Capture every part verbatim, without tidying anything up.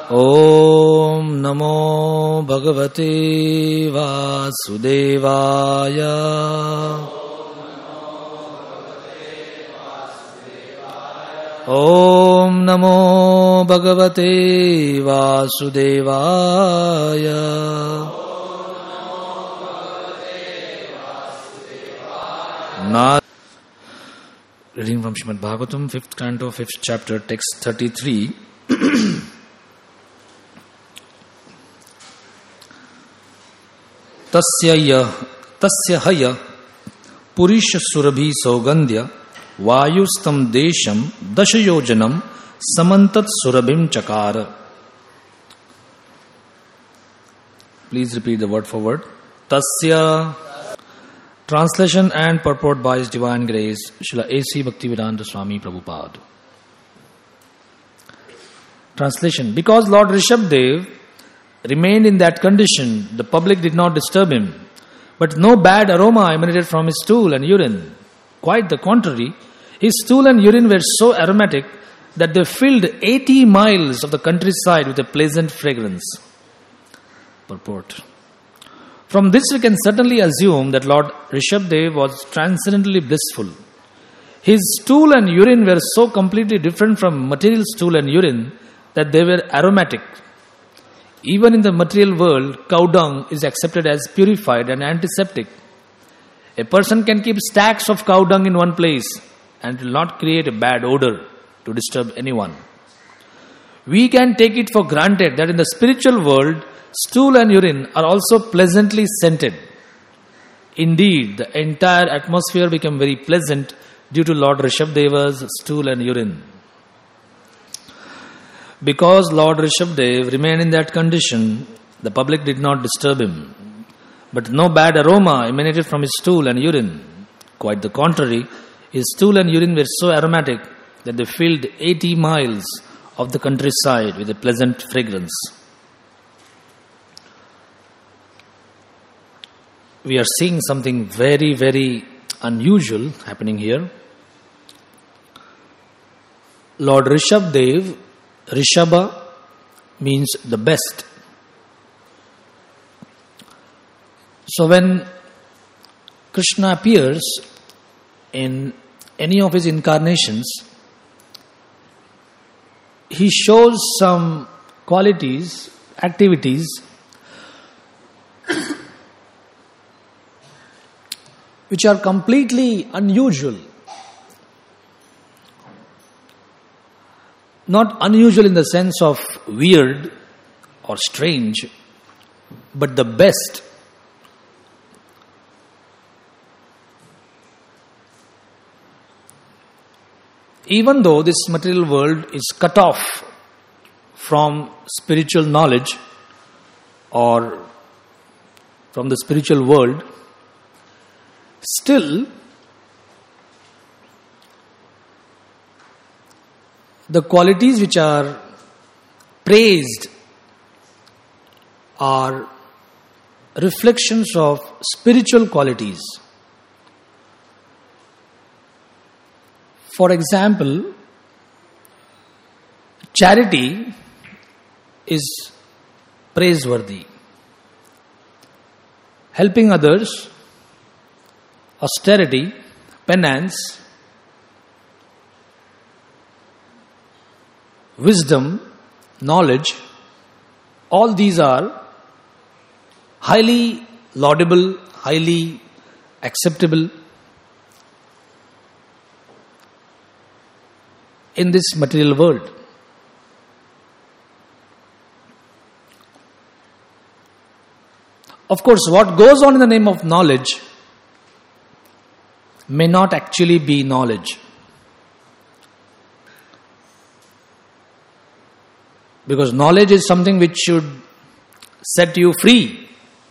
Om Namo Bhagavate Vasudevaya. Om Namo Bhagavate Vasudevaya. Na- Reading from Srimad Bhagavatam, fifth canto, fifth chapter, text thirty-three. Tasya ya, tasya haya, purisha surabhi saugandhya, vayustam desham, dashayojanam, samantat surabhim chakara. Please repeat the word for word. Tasya. Translation and purport by His Divine Grace, Srila A C Bhaktivedanta Swami Prabhupada. Translation. Because Lord Rishabhdev remained in that condition, the public did not disturb him. But no bad aroma emanated from his stool and urine. Quite the contrary, his stool and urine were so aromatic that they filled eighty miles of the countryside with a pleasant fragrance. Purport. From this we can certainly assume that Lord Rishabhdev was transcendently blissful. His stool and urine were so completely different from material stool and urine that they were aromatic. Even in the material world, cow dung is accepted as purified and antiseptic. A person can keep stacks of cow dung in one place and will not create a bad odor to disturb anyone. We can take it for granted that in the spiritual world, stool and urine are also pleasantly scented. Indeed, the entire atmosphere became very pleasant due to Lord Rishabhdeva's stool and urine. Because Lord Rishabhdev remained in that condition, the public did not disturb him. But no bad aroma emanated from his stool and urine. Quite the contrary, his stool and urine were so aromatic that they filled eighty miles of the countryside with a pleasant fragrance. We are seeing something very, very unusual happening here. Lord Rishabhdev, Rishabha means the best. So when Krishna appears in any of his incarnations, he shows some qualities, activities which are completely unusual. Not unusual in the sense of weird or strange, but the best. Even though this material world is cut off from spiritual knowledge or from the spiritual world, still, the qualities which are praised are reflections of spiritual qualities. For example, charity is praiseworthy. Helping others, austerity, penance, wisdom, knowledge, all these are highly laudable, highly acceptable in this material world. Of course, what goes on in the name of knowledge may not actually be knowledge. Because knowledge is something which should set you free.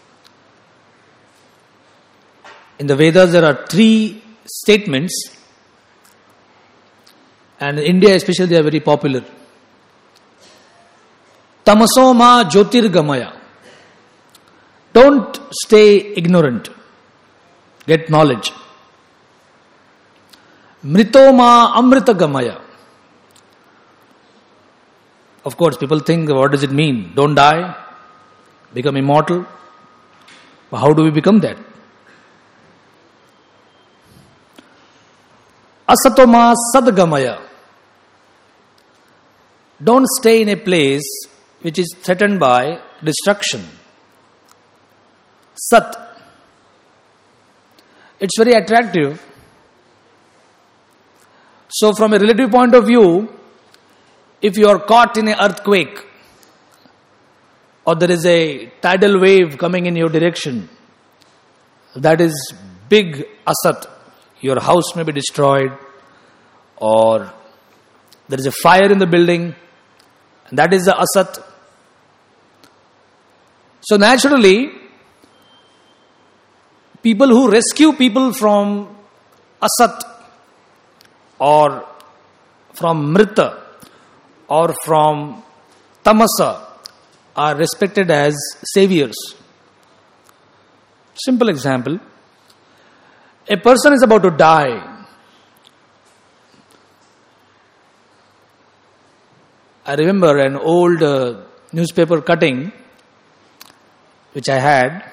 In the Vedas there are three statements, and in India especially they are very popular. Tamaso ma jyotirgamaya. Don't stay ignorant. Get knowledge. Mrito ma amritagamaya. Of course, people think, what does it mean? Don't die? Become immortal? How do we become that? Asatoma sadgamaya. Don't stay in a place which is threatened by destruction. Sat. It's very attractive. So from a relative point of view, if you are caught in an earthquake, or there is a tidal wave coming in your direction, that is big asat. Your house may be destroyed, or there is a fire in the building, and that is the asat. So naturally, people who rescue people from asat, or from mrita, or from tamasa, are respected as saviors. Simple example. A person is about to die. I remember an old uh, newspaper cutting which I had.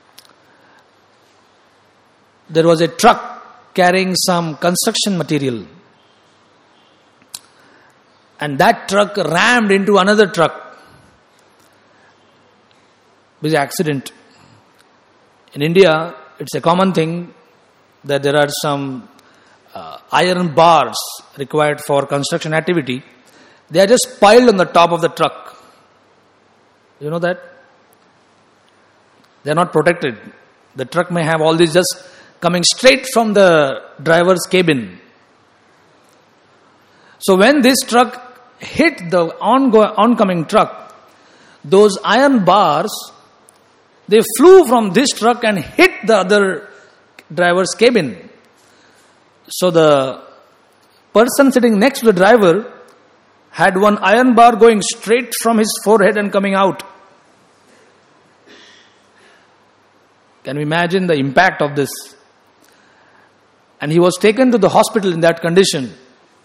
There was a truck carrying some construction material, and that truck rammed into another truck. It was an accident. In India, it's a common thing that there are some uh, iron bars required for construction activity. They are just piled on the top of the truck. You know that? They are not protected. The truck may have all these just coming straight from the driver's cabin. So when this truck hit the ongo- oncoming truck, those iron bars, they flew from this truck and hit the other driver's cabin. So the person sitting next to the driver had one iron bar going straight from his forehead and coming out. Can you imagine the impact of this? And he was taken to the hospital in that condition.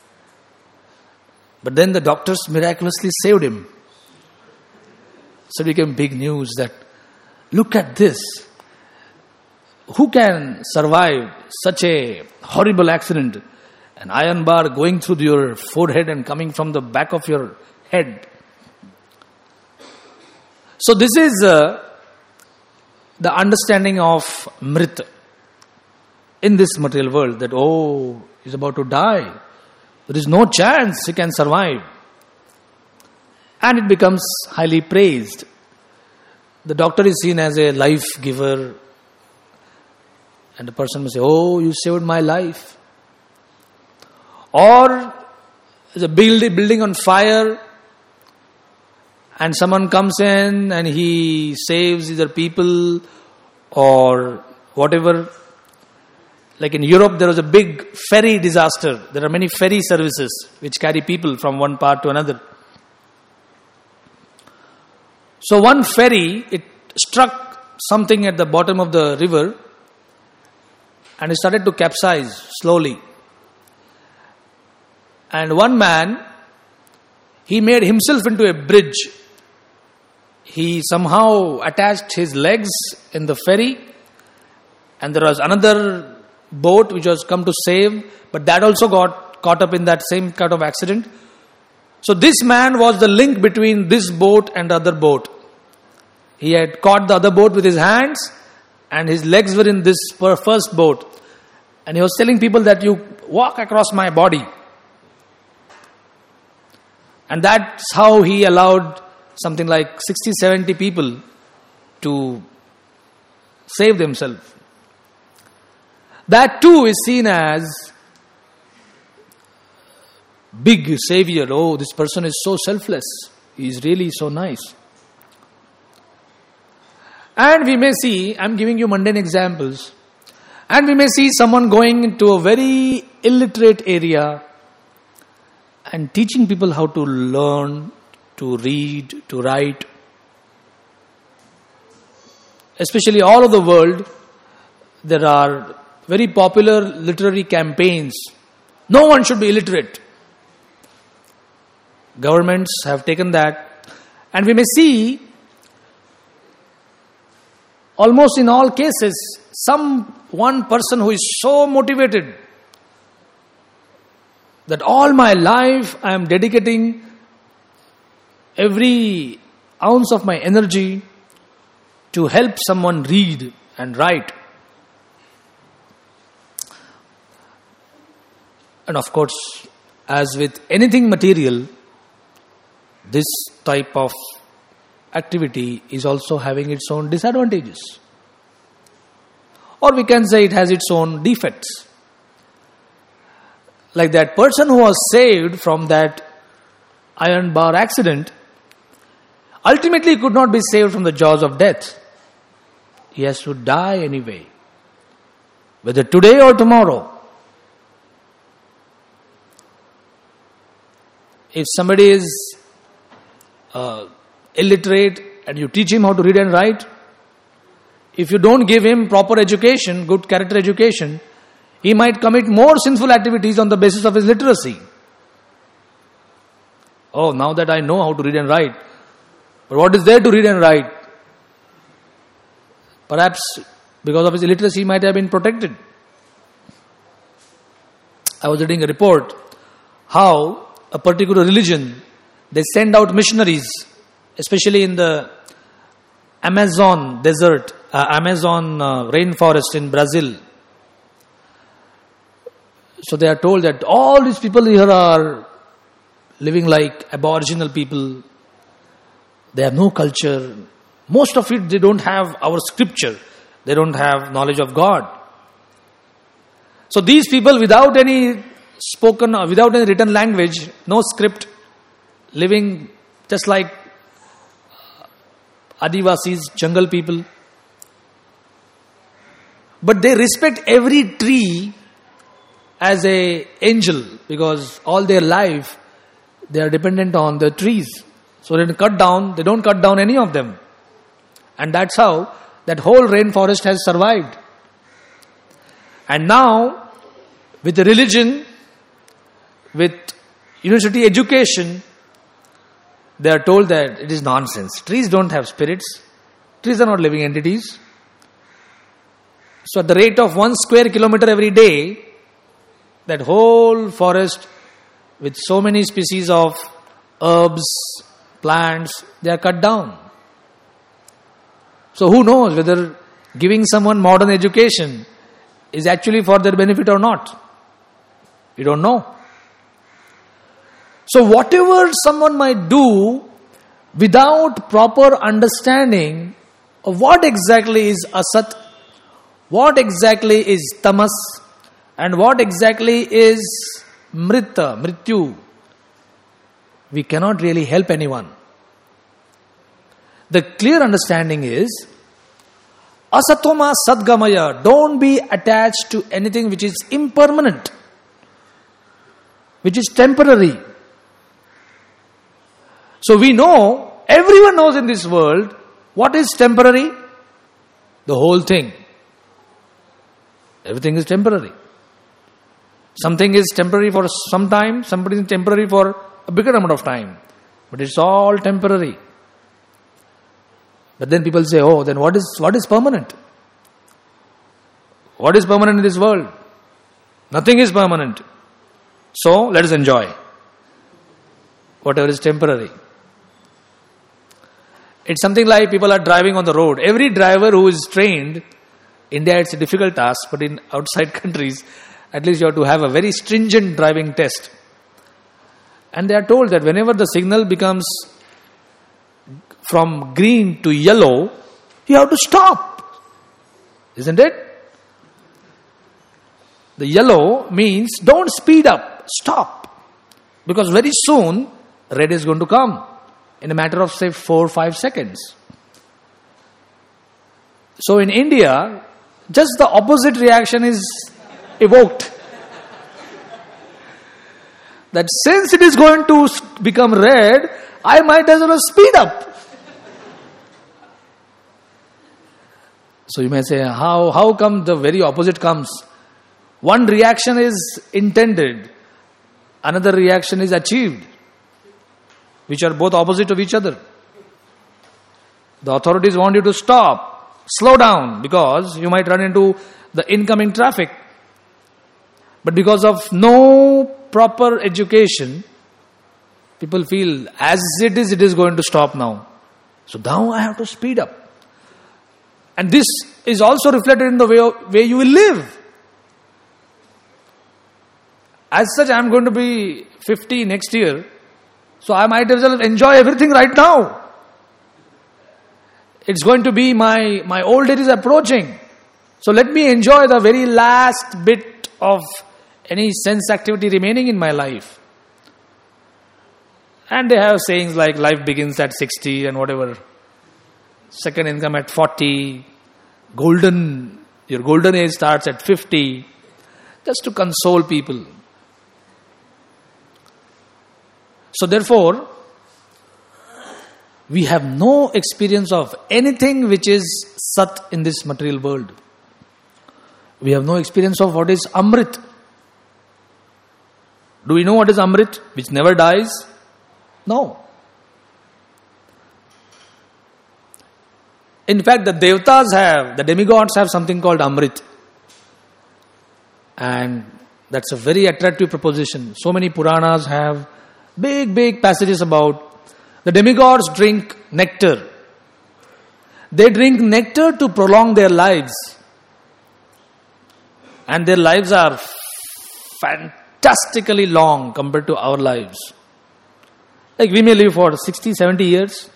But then the doctors miraculously saved him. So it became big news that, look at this. Who can survive such a horrible accident? An iron bar going through your forehead and coming from the back of your head. So this is uh, the understanding of mrit in this material world, that, oh, he's about to die. There is no chance he can survive. And it becomes highly praised. The doctor is seen as a life giver. And the person will say, oh, you saved my life. Or there's a building on fire, and someone comes in and he saves either people or whatever. Like in Europe, there was a big ferry disaster. There are many ferry services which carry people from one part to another. So one ferry, it struck something at the bottom of the river, and it started to capsize slowly. And one man, he made himself into a bridge. He somehow attached his legs in the ferry, and there was another boat which was come to save, but that also got caught up in that same kind of accident. So this man was the link between this boat and the other boat. He had caught the other boat with his hands, and his legs were in this first boat. And he was telling people that you walk across my body. And that's how he allowed something like sixty, seventy people to save themselves. That too is seen as big savior. Oh, this person is so selfless. He is really so nice. And we may see, I'm giving you mundane examples, and we may see someone going into a very illiterate area and teaching people how to learn, to read, to write. Especially all over the world, there are very popular literary campaigns. No one should be illiterate. Governments have taken that. And we may see, almost in all cases, some one person who is so motivated that all my life I am dedicating every ounce of my energy to help someone read and write. And of course, as with anything material, this type of activity is also having its own disadvantages. Or we can say it has its own defects. Like that person who was saved from that iron bar accident, ultimately could not be saved from the jaws of death. He has to die anyway, whether today or tomorrow. If somebody is uh, illiterate and you teach him how to read and write, if you don't give him proper education, good character education, he might commit more sinful activities on the basis of his literacy. Oh, now that I know how to read and write, but what is there to read and write? Perhaps because of his illiteracy, he might have been protected. I was reading a report how a particular religion, they send out missionaries, especially in the Amazon desert, uh, Amazon uh, rainforest in Brazil. So they are told that all these people here are living like aboriginal people. They have no culture. Most of it, they don't have our scripture. They don't have knowledge of God. So these people, without any spoken, without any written language, no script, living just like Adivasis, jungle people. But they respect every tree as a angel, because all their life they are dependent on the trees. So they cut down, they don't cut down any of them. And that's how that whole rainforest has survived. And now, with the religion, with university education, they are told that it is nonsense. Trees don't have spirits. Trees are not living entities. So at the rate of one square kilometer every day, that whole forest with so many species of herbs, plants, they are cut down. So who knows whether giving someone modern education is actually for their benefit or not? You don't know. So whatever someone might do without proper understanding of what exactly is asat, what exactly is tamas, and what exactly is mrita, mrityu, we cannot really help anyone. The clear understanding is asatoma sadgamaya. Don't be attached to anything which is impermanent, which is temporary. So we know, everyone knows in this world, what is temporary? The whole thing. Everything is temporary. Something is temporary for some time, something is temporary for a bigger amount of time. But it's all temporary. But then people say, oh, then what is what is permanent? What is permanent in this world? Nothing is permanent. So, let us enjoy whatever is temporary. It's something like people are driving on the road. Every driver who is trained, India it's a difficult task, but in outside countries, at least you have to have a very stringent driving test. And they are told that whenever the signal becomes from green to yellow, you have to stop. Isn't it? The yellow means don't speed up, stop. Because very soon, red is going to come in a matter of say four or five seconds. So in India, just the opposite reaction is evoked. That since it is going to become red, I might as well speed up. So you may say, how, how come the very opposite comes? One reaction is intended, another reaction is achieved. which are both opposite of each other. The authorities want you to stop, slow down, because you might run into the incoming traffic. But because of no proper education, people feel as it is, it is going to stop now. So now I have to speed up. And this is also reflected in the way, of, way you will live. As such, I am going to be fifty next year, so I might as well enjoy everything right now. It's going to be my, my old age is approaching. So let me enjoy the very last bit of any sense activity remaining in my life. And they have sayings like life begins at sixty and whatever. Second income at forty. Golden, your golden age starts at fifty. Just to console people. So therefore, we have no experience of anything which is Sat in this material world. We have no experience of what is Amrit. Do we know what is Amrit, which never dies? No. In fact, the Devatas have, the demigods have something called Amrit. And that's a very attractive proposition. So many Puranas have big, big passages about the demigods drink nectar. They drink nectar to prolong their lives. And their lives are fantastically long compared to our lives. Like we may live for sixty, seventy years.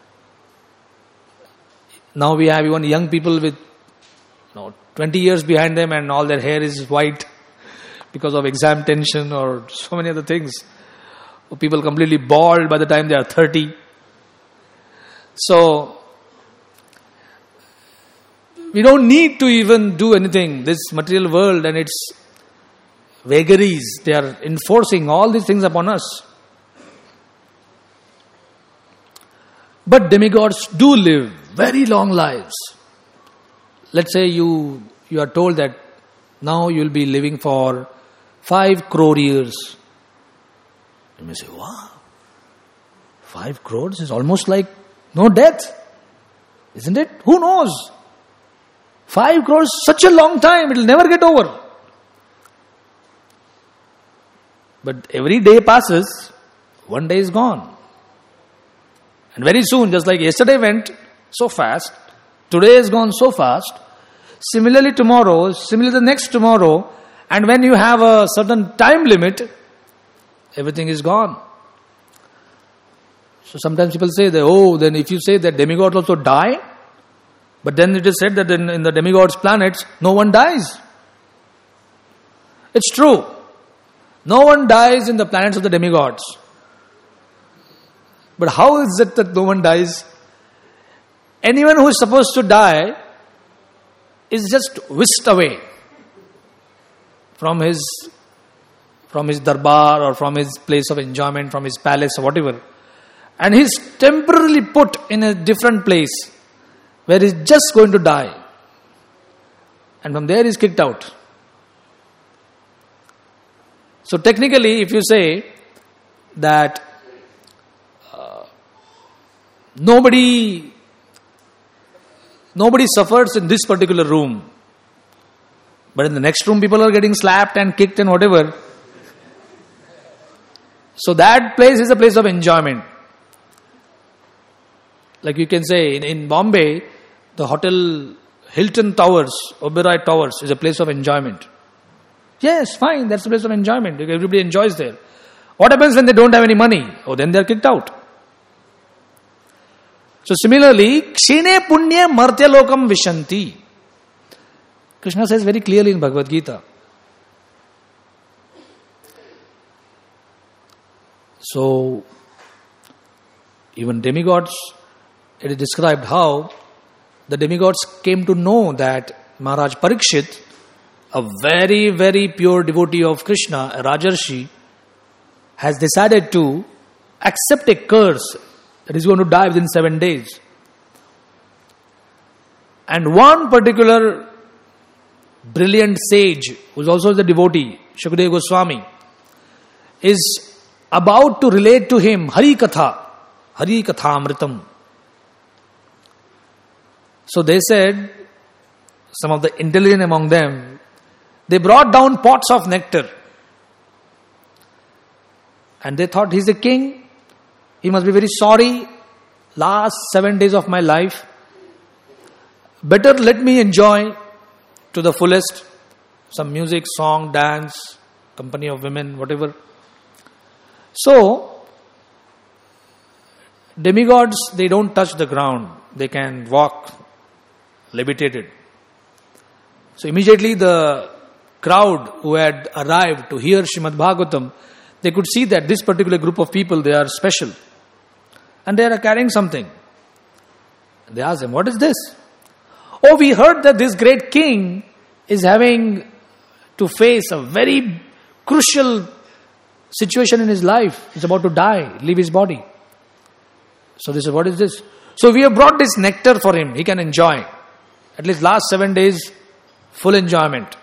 Now we have even young people with you know, twenty years behind them and all their hair is white because of exam tension or so many other things. People completely bald by the time they are thirty. So, we don't need to even do anything. This material world and its vagaries, they are enforcing all these things upon us. But demigods do live very long lives. Let's say you, you are told that now you will be living for five crore years. You may say, wow, five crores is almost like no death. Isn't it? Who knows? Five crores, such a long time, it will never get over. But every day passes, one day is gone. And very soon, just like yesterday went so fast, today is gone so fast, similarly tomorrow, similarly the next tomorrow, and when you have a certain time limit, everything is gone. So sometimes people say that, oh, then if you say that demigods also die, but then it is said that in, in the demigods' planets, no one dies. It's true. No one dies in the planets of the demigods. But how is it that no one dies? Anyone who is supposed to die is just whisked away from his from his darbar or from his place of enjoyment, from his palace or whatever. And he's temporarily put in a different place where he's just going to die. And from there he's kicked out. So technically, if you say that uh, nobody nobody suffers in this particular room, but in the next room people are getting slapped and kicked and whatever, so that place is a place of enjoyment. Like you can say, in, in Bombay, the hotel Hilton Towers, Oberoi Towers is a place of enjoyment. Yes, fine, that's a place of enjoyment. Everybody enjoys there. What happens when they don't have any money? Oh, then they are kicked out. So similarly, Kshine Punye Martya Lokam Vishanti. Krishna says very clearly in Bhagavad Gita. So, even demigods, it is described how the demigods came to know that Maharaj Parikshit, a very, very pure devotee of Krishna, a Rajarshi, has decided to accept a curse that he's going to die within seven days. And one particular brilliant sage, who is also the devotee, Shukadeva Goswami, is about to relate to him Hari Katha. Hari Kathamritam. So they said, some of the intelligent among them, they brought down pots of nectar. And they thought, he's a king. He must be very sorry. Last seven days of my life. Better let me enjoy to the fullest. Some music, song, dance, company of women, whatever. So, demigods, they don't touch the ground. They can walk levitated. So immediately the crowd who had arrived to hear Srimad Bhagavatam, they could see that this particular group of people, they are special. And they are carrying something. They asked them, what is this? Oh, we heard that this great king is having to face a very crucial situation in his life. He's about to die, leave his body. So they said, what is this? So we have brought this nectar for him. He can enjoy. At least last seven days, full enjoyment.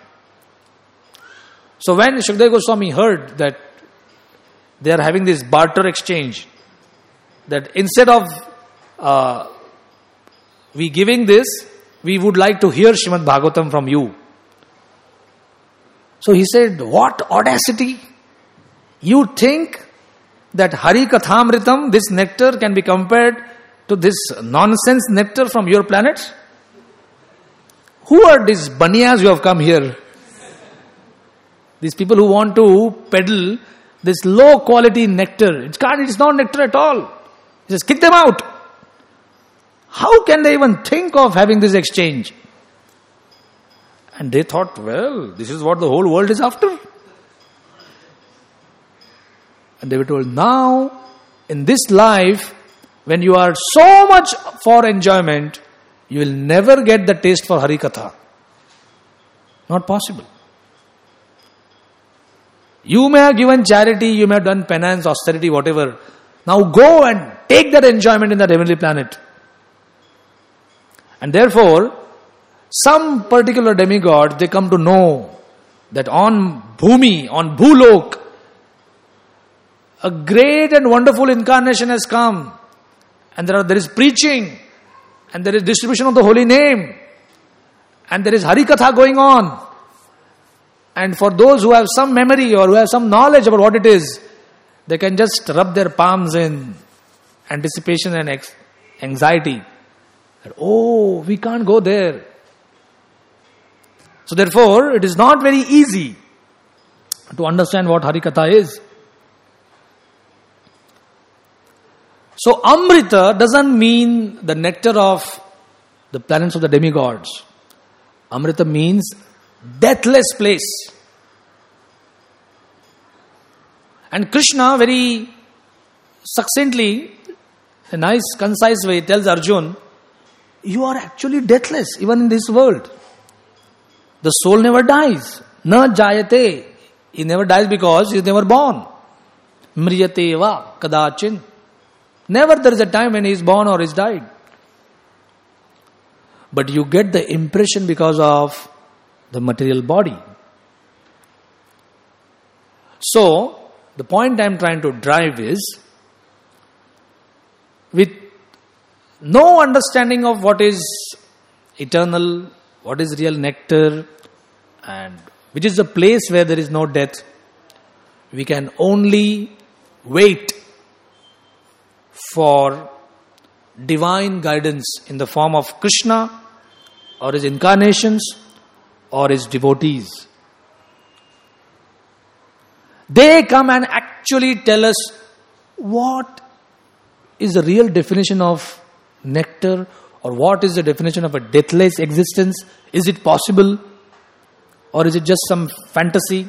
So when Shukadeva Goswami heard that they are having this barter exchange, that instead of uh, we giving this, we would like to hear Srimad Bhagavatam from you. So he said, what audacity! You think that Hari Kathamritam, this nectar, can be compared to this nonsense nectar from your planet? Who are these banias who have come here? These people who want to peddle this low quality nectar. It's can't, it's not nectar at all. He says, kick them out. How can they even think of having this exchange? And they thought, well, this is what the whole world is after. And they were told, now, in this life, when you are so much for enjoyment, you will never get the taste for Hari Katha. Not possible. You may have given charity, you may have done penance, austerity, whatever. Now go and take that enjoyment in that heavenly planet. And therefore, some particular demigod, they come to know that on Bhumi, on Bhulok, a great and wonderful incarnation has come. And there, are, there is preaching. And there is distribution of the holy name. And there is Hari Katha going on. And for those who have some memory or who have some knowledge about what it is, they can just rub their palms in anticipation and ex- anxiety. Oh, we can't go there. So therefore, it is not very easy to understand what Hari Katha is. So Amrita doesn't mean the nectar of the planets of the demigods. Amrita means deathless place. And Krishna very succinctly, a nice concise way, tells Arjun, you are actually deathless even in this world. The soul never dies. Na jayate. He never dies because he is never born. Mriyate va kadachin. Never there is a time when he is born or is died. But you get the impression because of the material body. So, the point I am trying to drive is, with no understanding of what is eternal, what is real nectar, and which is the place where there is no death, we can only wait for divine guidance in the form of Krishna or his incarnations or his devotees. They come and actually tell us what is the real definition of nectar, or what is the definition of a deathless existence. Is it possible, or is it just some fantasy?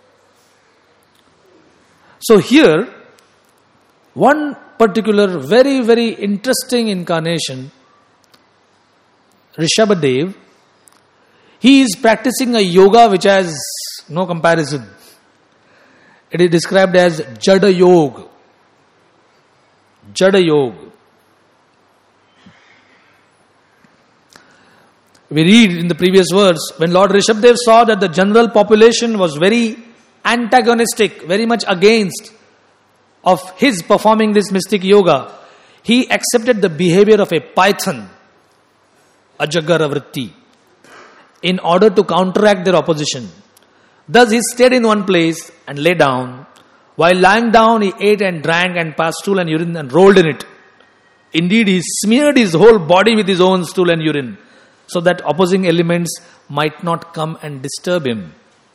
So here, one particular very, very interesting incarnation, Rishabhadev, he is practicing a yoga which has no comparison. It is described as Jada Yoga. Jada Yoga. We read in the previous verse, when Lord Rishabhadev saw that the general population was very antagonistic, very much against of his performing this mystic yoga, He accepted the behavior of a python, Ajagara Vritti, in order to counteract their opposition. Thus he stayed in one place and lay down. While lying down, he ate and drank and passed stool and urine and rolled in it. Indeed, he smeared his whole body with his own stool and urine, so that opposing elements might not come and disturb him.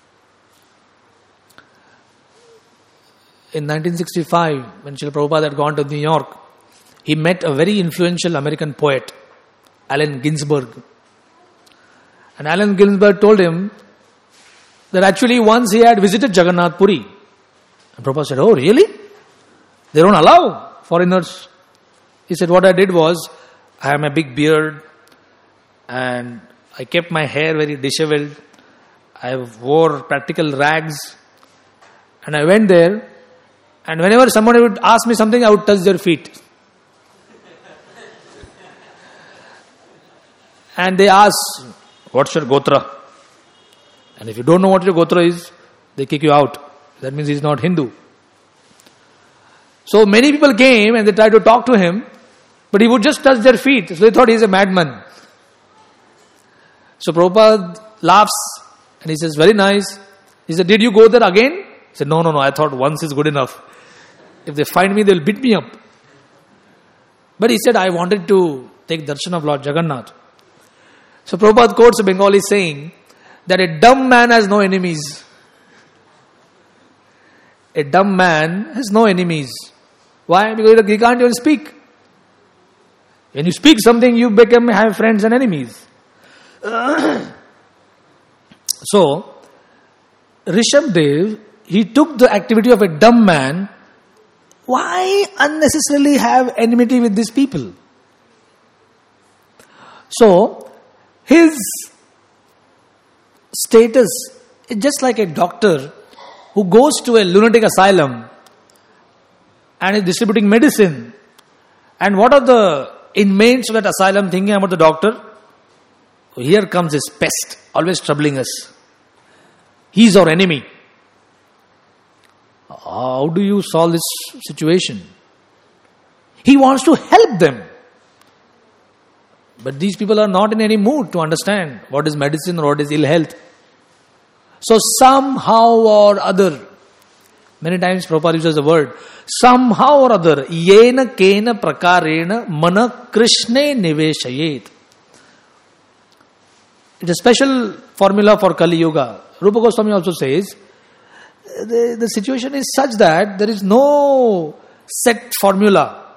In nineteen sixty-five, when Srila Prabhupada had gone to New York, he met a very influential American poet, Allen Ginsberg. And Allen Ginsberg told him that actually once he had visited Jagannath Puri. And Prabhupada said, "Oh, really? They don't allow foreigners." He said, "What I did was, I have a big beard and I kept my hair very disheveled. I wore practical rags. And I went there, and whenever somebody would ask me something, I would touch their feet. And they ask, 'What's your Gotra?' And if you don't know what your Gotra is, they kick you out. That means he's not Hindu. So many people came and they tried to talk to him, but he would just touch their feet. So they thought he's a madman. So Prabhupada laughs and he says, "Very nice." He said, "Did you go there again?" He said, no, no, no, I thought once is good enough. If they find me, they'll beat me up. But he said, "I wanted to take darshan of Lord Jagannath." So Prabhupada quotes a Bengali saying that a dumb man has no enemies. A dumb man has no enemies. Why? Because he can't even speak. When you speak something, you become have friends and enemies. So, Rishabdev, he took the activity of a dumb man. Why unnecessarily have enmity with these people? So, his status is just like a doctor who goes to a lunatic asylum and is distributing medicine. And what are the inmates of that asylum thinking about the doctor? Here comes this pest, always troubling us. He's our enemy. How do you solve this situation? He wants to help them. But these people are not in any mood to understand what is medicine or what is ill health. So somehow or other, many times Prabhupada uses the word, somehow or other, yena kena prakarena mana krishne niveshayet. It's a special formula for Kali Yuga. Rupa Goswami also says, the, the situation is such that there is no set formula.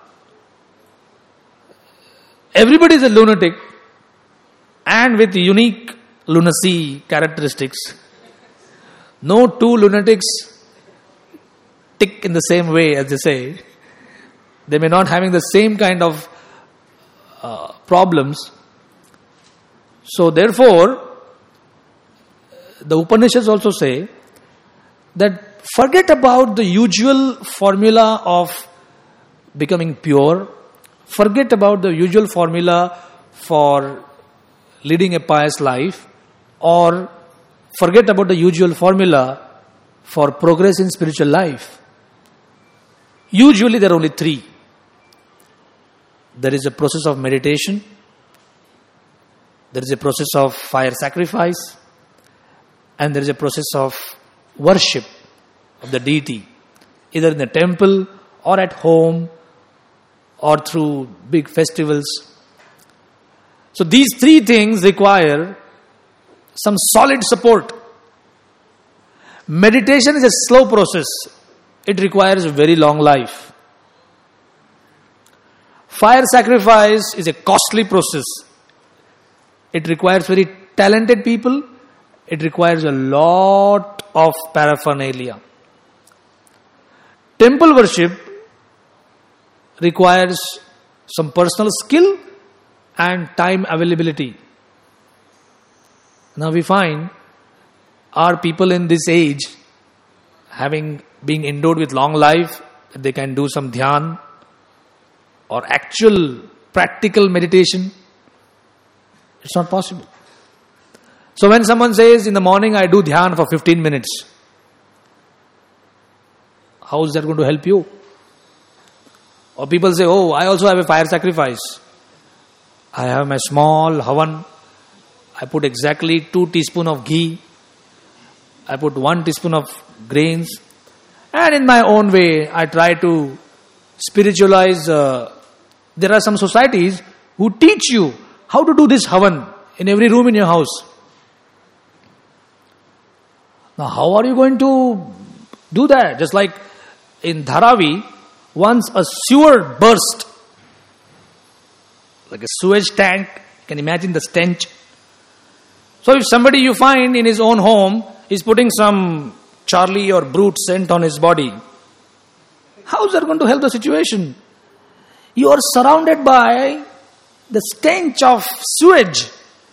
Everybody is a lunatic and with unique lunacy characteristics. No two lunatics tick in the same way, as they say. They may not having the same kind of uh, problems. So therefore, the Upanishads also say that forget about the usual formula of becoming pure. Forget about the usual formula for leading a pious life, or forget about the usual formula for progress in spiritual life. Usually there are only three. There is a process of meditation. There is a process of fire sacrifice. And there is a process of worship of the deity, either in the temple or at home or through big festivals. So these three things require some solid support. Meditation is a slow process. It requires a very long life. Fire sacrifice is a costly process. It requires very talented people. It requires a lot of paraphernalia. Temple worship requires some personal skill and time availability. Now we find our people in this age, having being endowed with long life, they can do some dhyan or actual practical meditation. It's not possible. So when someone says, in the morning I do dhyan for fifteen minutes, how is that going to help you? Or people say, oh, I also have a fire sacrifice. I have my small havan. I put exactly two teaspoons of ghee. I put one teaspoon of grains. And in my own way, I try to spiritualize. Uh, there are some societies who teach you how to do this havan in every room in your house. Now, how are you going to do that? Just like in Dharavi, once a sewer burst, like a sewage tank. You can imagine the stench. So if somebody you find in his own home is putting some Charlie or Brute scent on his body, how is that going to help the situation? You are surrounded by the stench of sewage.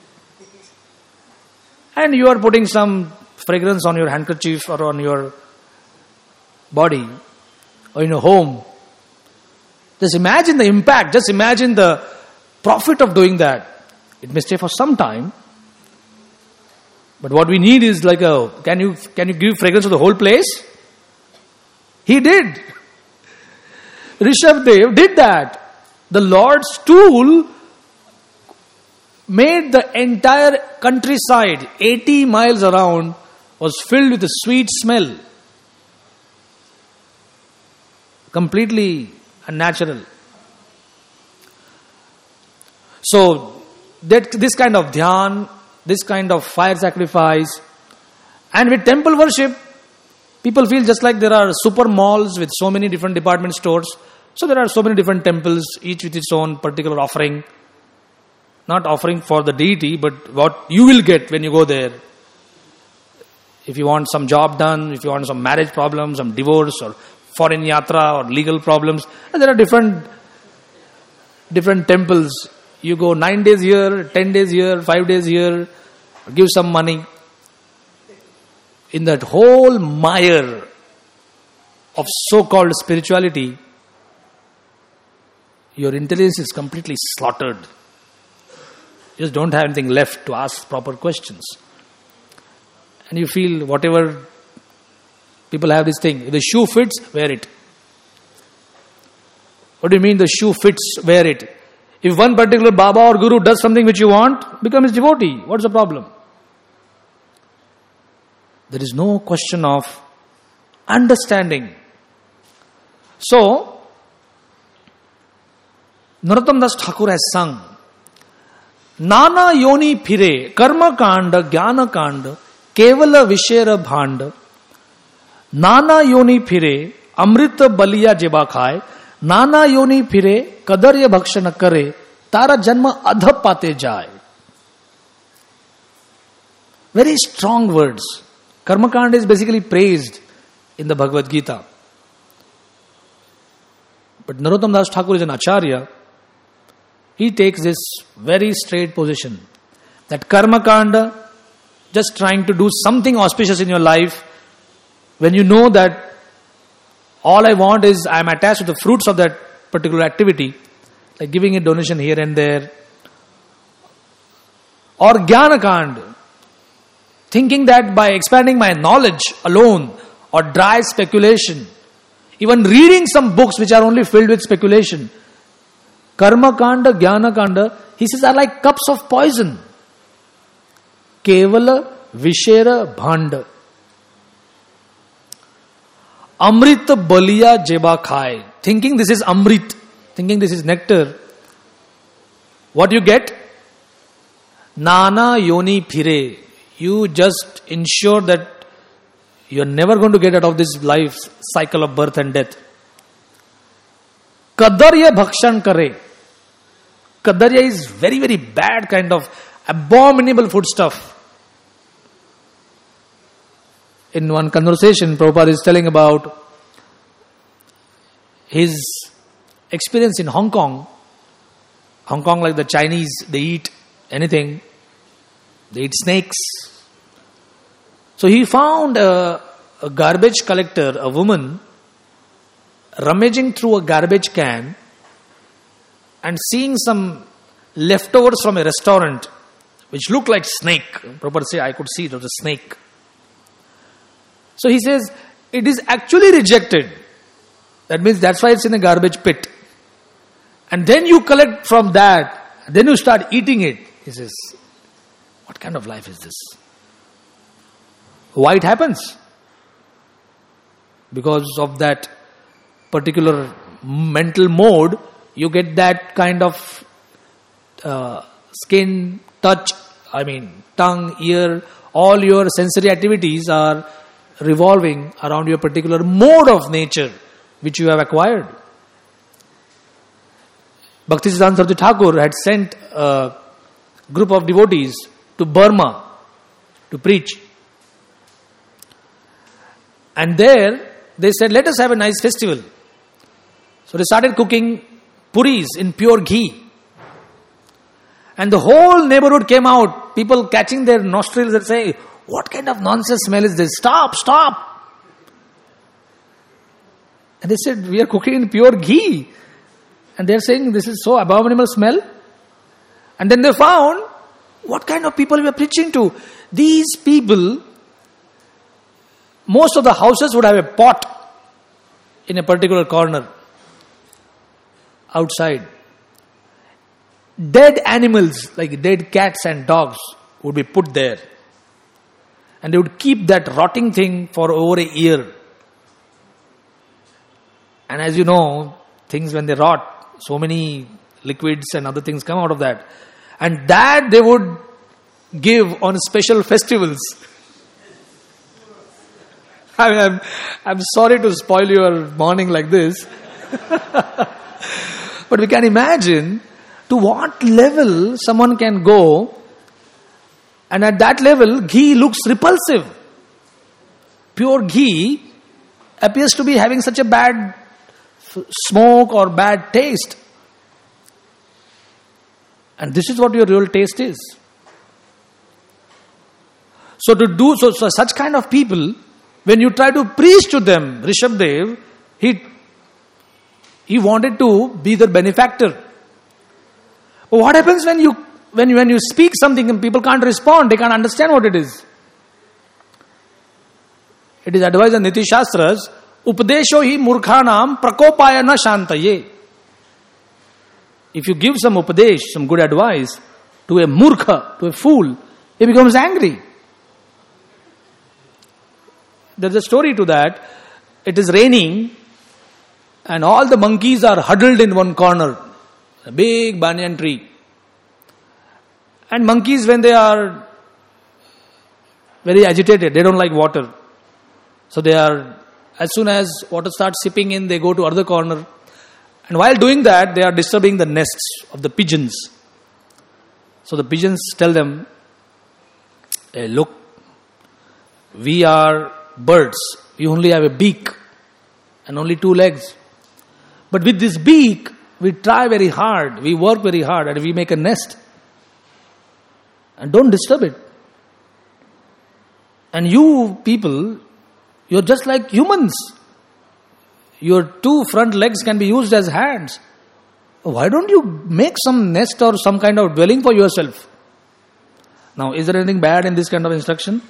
And you are putting some fragrance on your handkerchief or on your body or in your home. Just imagine the impact. Just imagine the profit of doing that. It may stay for some time. But what we need is like a, can you can you give fragrance to the whole place? He did. Rishabdev did that. The Lord's tool made the entire countryside, eighty miles around, was filled with a sweet smell. Completely unnatural. So, that this kind of dhyan, this kind of fire sacrifice, and with temple worship, people feel just like there are super malls with so many different department stores. So there are so many different temples, each with its own particular offering. Not offering for the deity, but what you will get when you go there. If you want some job done, if you want some marriage problems, some divorce or foreign yatra or legal problems, and there are different different temples. You go nine days here, ten days here, five days here, give some money. In that whole mire of so-called spirituality, your intelligence is completely slaughtered. You just don't have anything left to ask proper questions. And you feel whatever, people have this thing, if the shoe fits, wear it. What do you mean the shoe fits, wear it? If one particular Baba or Guru does something which you want, become his devotee. What's the problem? There is no question of understanding. So, Narottam Das Thakur has sung, Nana yoni phire, karma kanda, jnana kanda, kevala vishera bhanda, Nana yoni phire, amrita baliya jeba khaye, Nana yoni phire, kadarya bhakshana kare, tara janma adha pate jaye. Very strong words. Karmakanda is basically praised in the Bhagavad Gita. But Narottam Das Thakur is an Acharya. He takes this very straight position that Karmakanda, just trying to do something auspicious in your life, when you know that all I want is I am attached to the fruits of that particular activity, like giving a donation here and there, or Jnanakand, thinking that by expanding my knowledge alone, or dry speculation, even reading some books which are only filled with speculation, Karma Kanda, Jnana Kanda, he says, are like cups of poison. Kevala Vishera Bhanda. Amrita Baliya Jeba Khai. Thinking this is Amrit, thinking this is nectar. What you get? Nana Yoni Phire. You just ensure that you are never going to get out of this life cycle of birth and death. Kadarya Bhakshan Kare. Kadarya is very, very bad kind of abominable food stuff. In one conversation, Prabhupada is telling about his experience in Hong Kong. Hong Kong, like the Chinese, they eat anything. They eat snakes. So he found a, a garbage collector, a woman, rummaging through a garbage can and seeing some leftovers from a restaurant which looked like snake. Prabhupada said, I could see it was a snake. So he says, it is actually rejected. That means that's why it's in a garbage pit. And then you collect from that, then you start eating it. He says, what kind of life is this? Why it happens? Because of that particular mental mode, you get that kind of uh, skin, touch, I mean, tongue, ear, all your sensory activities are revolving around your particular mode of nature which you have acquired. Bhaktisiddhanta Saraswati Thakur had sent a group of devotees to Burma to preach. And there they said, let us have a nice festival. So they started cooking puris in pure ghee. And the whole neighborhood came out, people catching their nostrils and saying, what kind of nonsense smell is this? Stop, stop. And they said, we are cooking in pure ghee. And they're saying, this is so abominable smell. And then they found, what kind of people we are preaching to? These people, most of the houses would have a pot in a particular corner outside. Dead animals, like dead cats and dogs, would be put there. And they would keep that rotting thing for over a year. And as you know, things when they rot, so many liquids and other things come out of that. And that they would give on special festivals. I mean, I'm, I'm sorry to spoil your morning like this. But we can imagine to what level someone can go, and at that level, ghee looks repulsive. Pure ghee appears to be having such a bad smoke or bad taste. And this is what your real taste is. So to do so, so such kind of people, when you try to preach to them, Rishabdev, he he wanted to be their benefactor. But what happens when you when you, when you speak something and people can't respond, they can't understand what it is? It is advised in Niti Shastras, Upadesho hi murkhanam prakopaya na shantaye. If you give some upadesh, some good advice to a murkha, to a fool, he becomes angry. There's a story to that. It is raining and all the monkeys are huddled in one corner. A big banyan tree. And monkeys, when they are very agitated, they don't like water. So they are, as soon as water starts sipping in, they go to other corner. And while doing that, they are disturbing the nests of the pigeons. So the pigeons tell them, hey, look, we are birds. We only have a beak and only two legs. But with this beak, we try very hard, we work very hard, and we make a nest. And don't disturb it. And you people, you're just like humans. Your two front legs can be used as hands. Why don't you make some nest or some kind of dwelling for yourself? Now, is there anything bad in this kind of instruction?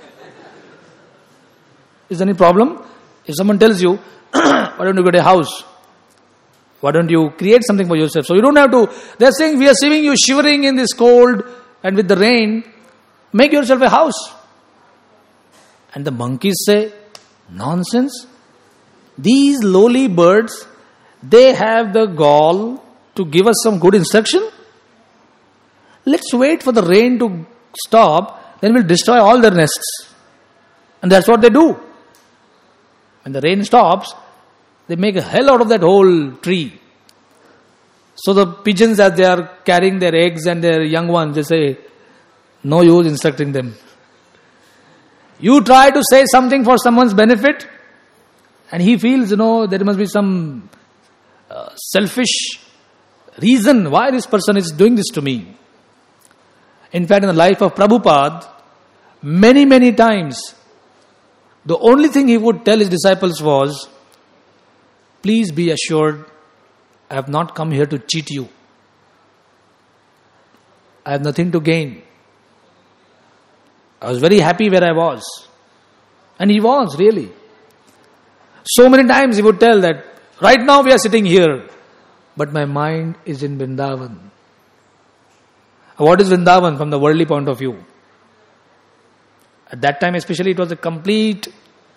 Is there any problem? If someone tells you, why don't you get a house? Why don't you create something for yourself? So you don't have to, they're saying, we are seeing you shivering in this cold and with the rain. Make yourself a house. And the monkeys say, nonsense. These lowly birds, they have the gall to give us some good instruction. Let's wait for the rain to stop, then we'll destroy all their nests. And that's what they do. When the rain stops, they make a hell out of that whole tree. So the pigeons, as they are carrying their eggs and their young ones, they say, no use instructing them. You try to say something for someone's benefit, and he feels, you know, there must be some uh, selfish reason why this person is doing this to me. In fact, in the life of Prabhupada, many, many times, the only thing he would tell his disciples was, please be assured, I have not come here to cheat you. I have nothing to gain. I was very happy where I was. And he was, really. So many times he would tell that, right now we are sitting here. but my mind is in Vrindavan. What is Vrindavan from the worldly point of view? At that time especially, it was a complete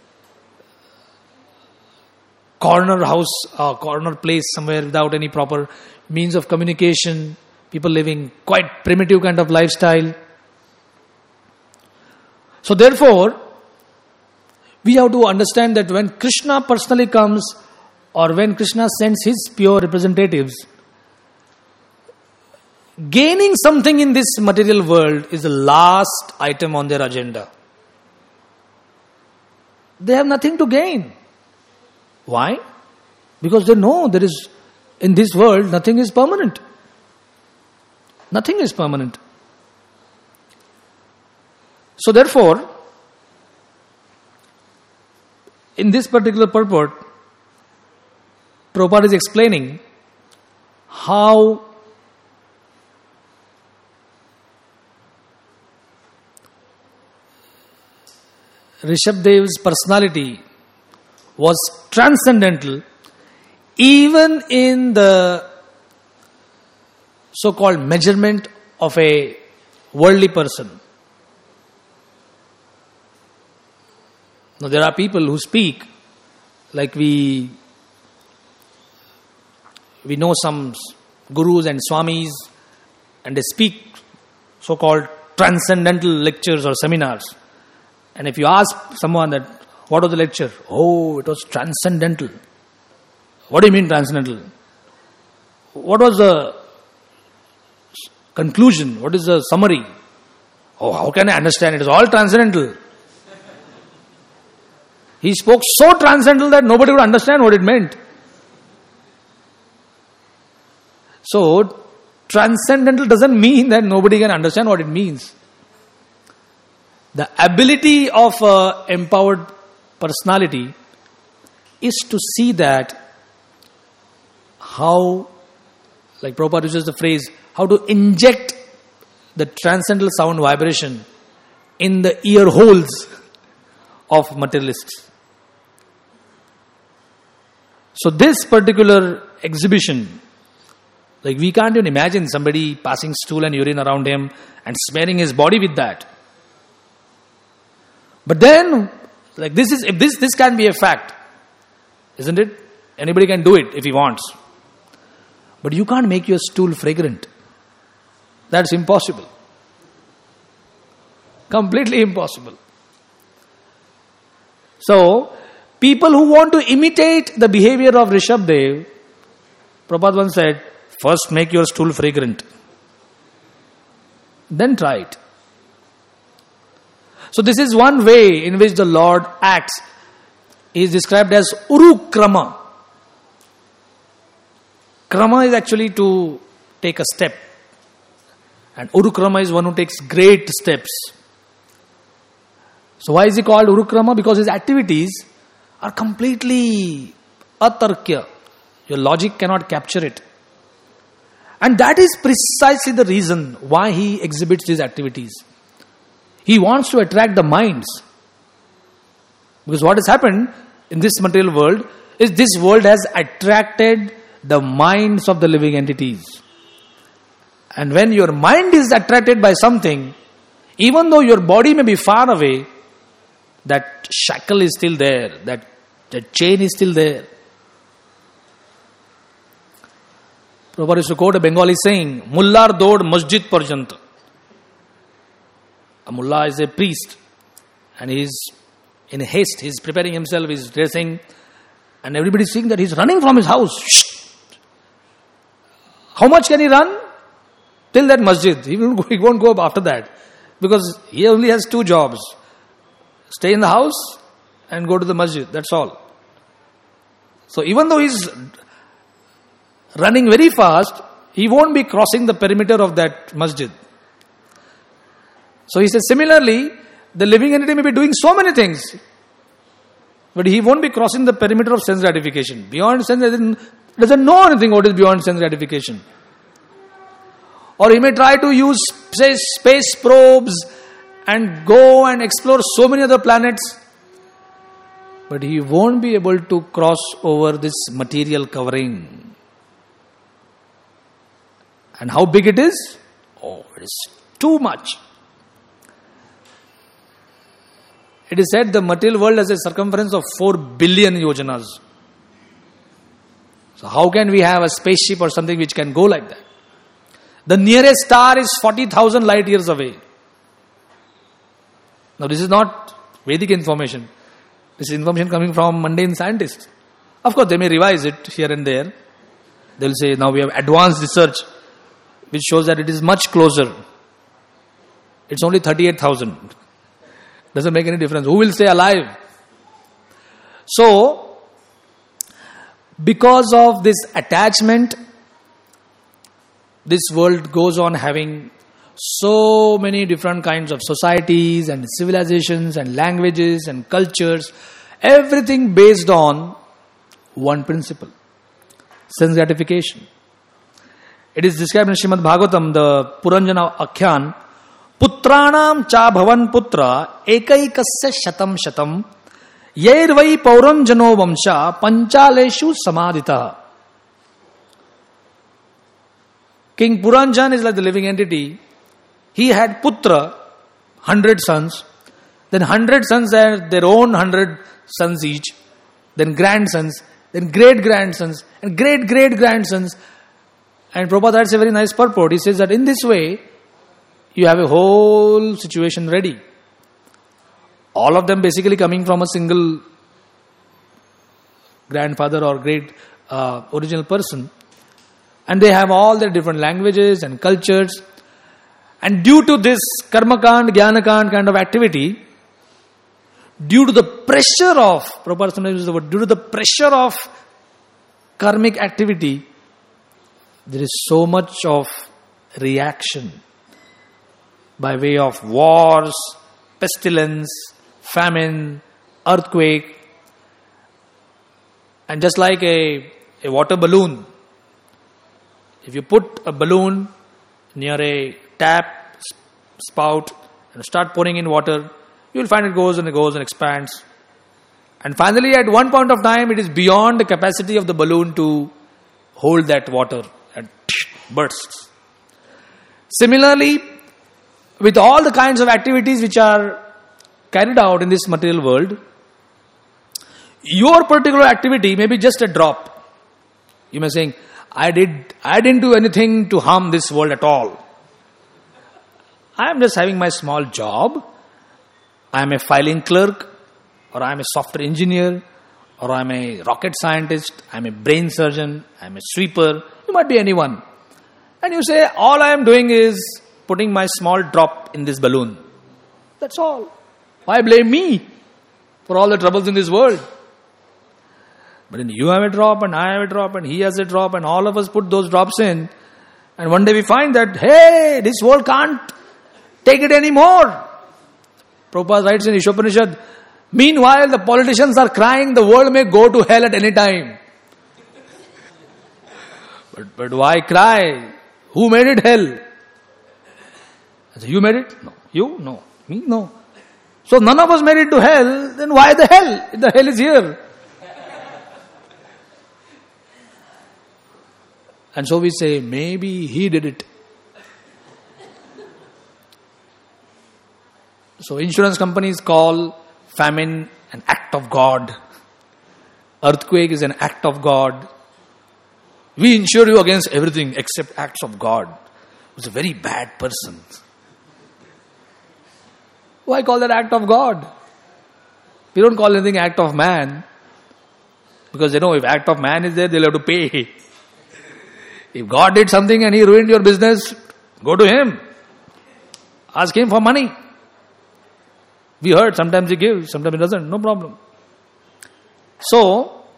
corner house, uh, corner place somewhere without any proper means of communication. People living quite primitive kind of lifestyle. So therefore, we have to understand that when Krishna personally comes, or when Krishna sends his pure representatives, gaining something in this material world is the last item on their agenda. They have nothing to gain. Why? Because they know there is, in this world, nothing is permanent. Nothing is permanent. So therefore, in this particular purport, Prabhupada is explaining how Rishabdev's personality was transcendental even in the so-called measurement of a worldly person. Now there are people who speak like we we know some gurus and swamis, and they speak so-called transcendental lectures or seminars. And if you ask someone that, what was the lecture? Oh, it was transcendental. What do you mean transcendental? What was the conclusion? What is the summary? Oh, how can I understand? It is all transcendental. He spoke so transcendental that nobody would understand what it meant. So, transcendental doesn't mean that nobody can understand what it means. The ability of an empowered personality is to see that how, like Prabhupada uses the phrase, how to inject the transcendental sound vibration in the ear holes of materialists. So this particular exhibition, like we can't even imagine somebody passing stool and urine around him and smearing his body with that. But then, like this is, if this, this can be a fact, isn't it? Anybody can do it if he wants. But you can't make your stool fragrant. That's impossible. Completely impossible. So, people who want to imitate the behavior of Rishabdev, Prabhupada once said, first make your stool fragrant. Then try it. So this is one way in which the Lord acts. He is described as Urukrama. Krama is actually to take a step. And Urukrama is one who takes great steps. So why is he called Urukrama? Because his activities are completely atarkya. Your logic cannot capture it. And that is precisely the reason why he exhibits these activities. He wants to attract the minds. Because what has happened in this material world is this world has attracted the minds of the living entities. And when your mind is attracted by something, even though your body may be far away, that shackle is still there, that, that chain is still there. Prabhupada used to quote a Bengali saying, Mullar dod masjid parjant. A mullah is a priest and he is in haste, he is preparing himself, he is dressing, and everybody is seeing that he is running from his house. Shh. How much can he run? Till that masjid. He won't, he won't go up after that. Because he only has two jobs. Stay in the house and go to the masjid. That's all. So even though he is running very fast, he won't be crossing the perimeter of that masjid. So he says, similarly, the living entity may be doing so many things, but he won't be crossing the perimeter of sense gratification. Beyond sense, doesn't, doesn't know anything what is beyond sense gratification. Or he may try to use, say, space probes and go and explore so many other planets, but he won't be able to cross over this material covering. And how big it is? Oh, it is too much. It is said the material world has a circumference of four billion yojanas. So how can we have a spaceship or something which can go like that? The nearest star is forty thousand light years away. Now this is not Vedic information. This is information coming from mundane scientists. Of course, they may revise it here and there. They will say, now we have advanced research which shows that it is much closer. It's only thirty-eight thousand. Doesn't make any difference. Who will stay alive? So, because of this attachment, this world goes on having so many different kinds of societies and civilizations and languages and cultures, everything based on one principle: sense gratification. It is described in Srimad Bhagavatam, the Puranjana Akhyan, Putranam cha bhavan putra ekaikasya shatam shatam yairvai pauranjano vamsha panchaleshu samadhita. King Puranjan is like the living entity. He had putra, hundred sons. Then hundred sons had their own hundred sons each. Then grandsons. Then great-grandsons. And great-great-grandsons. And Prabhupada has a very nice purport. He says that in this way, you have a whole situation ready. All of them basically coming from a single grandfather or great uh, original person. And they have all their different languages and cultures. And due to this karmakand, jnanakand kind of activity, due to the pressure of, Prabhupada sometimes uses the word, due to the pressure of karmic activity, there is so much of reaction by way of wars, pestilence, famine, earthquake. And just like a, a water balloon, if you put a balloon near a tap, spout, and start pouring in water, you will find it goes and it goes and expands. And finally, at one point of time, it is beyond the capacity of the balloon to hold that water and bursts. Similarly, with all the kinds of activities which are carried out in this material world, your particular activity may be just a drop. You may be saying, I did, I didn't do anything to harm this world at all. I am just having my small job. I am a filing clerk, or I am a software engineer, or I am a rocket scientist, I am a brain surgeon, I am a sweeper. You might be anyone. And you say, all I am doing is putting my small drop in this balloon. That's all. Why blame me for all the troubles in this world? But then you have a drop and I have a drop and he has a drop and all of us put those drops in. And one day we find that, hey, this world can't take it anymore. Prabhupada writes in Ishopanishad, meanwhile the politicians are crying, the world may go to hell at any time. But, but why cry? Who made it hell? I say, you made it? No. You? No. Me? No. So none of us made it to hell, then why the hell? The hell is here. And so we say, maybe he did it. So insurance companies call famine an act of God. Earthquake is an act of God. We insure you against everything except acts of God. He's a very bad person. Why call that act of God? We don't call anything act of man. Because they know if act of man is there, they'll have to pay. If God did something and he ruined your business, go to him. Ask him for money. We heard sometimes he gives, sometimes he doesn't. No problem. So,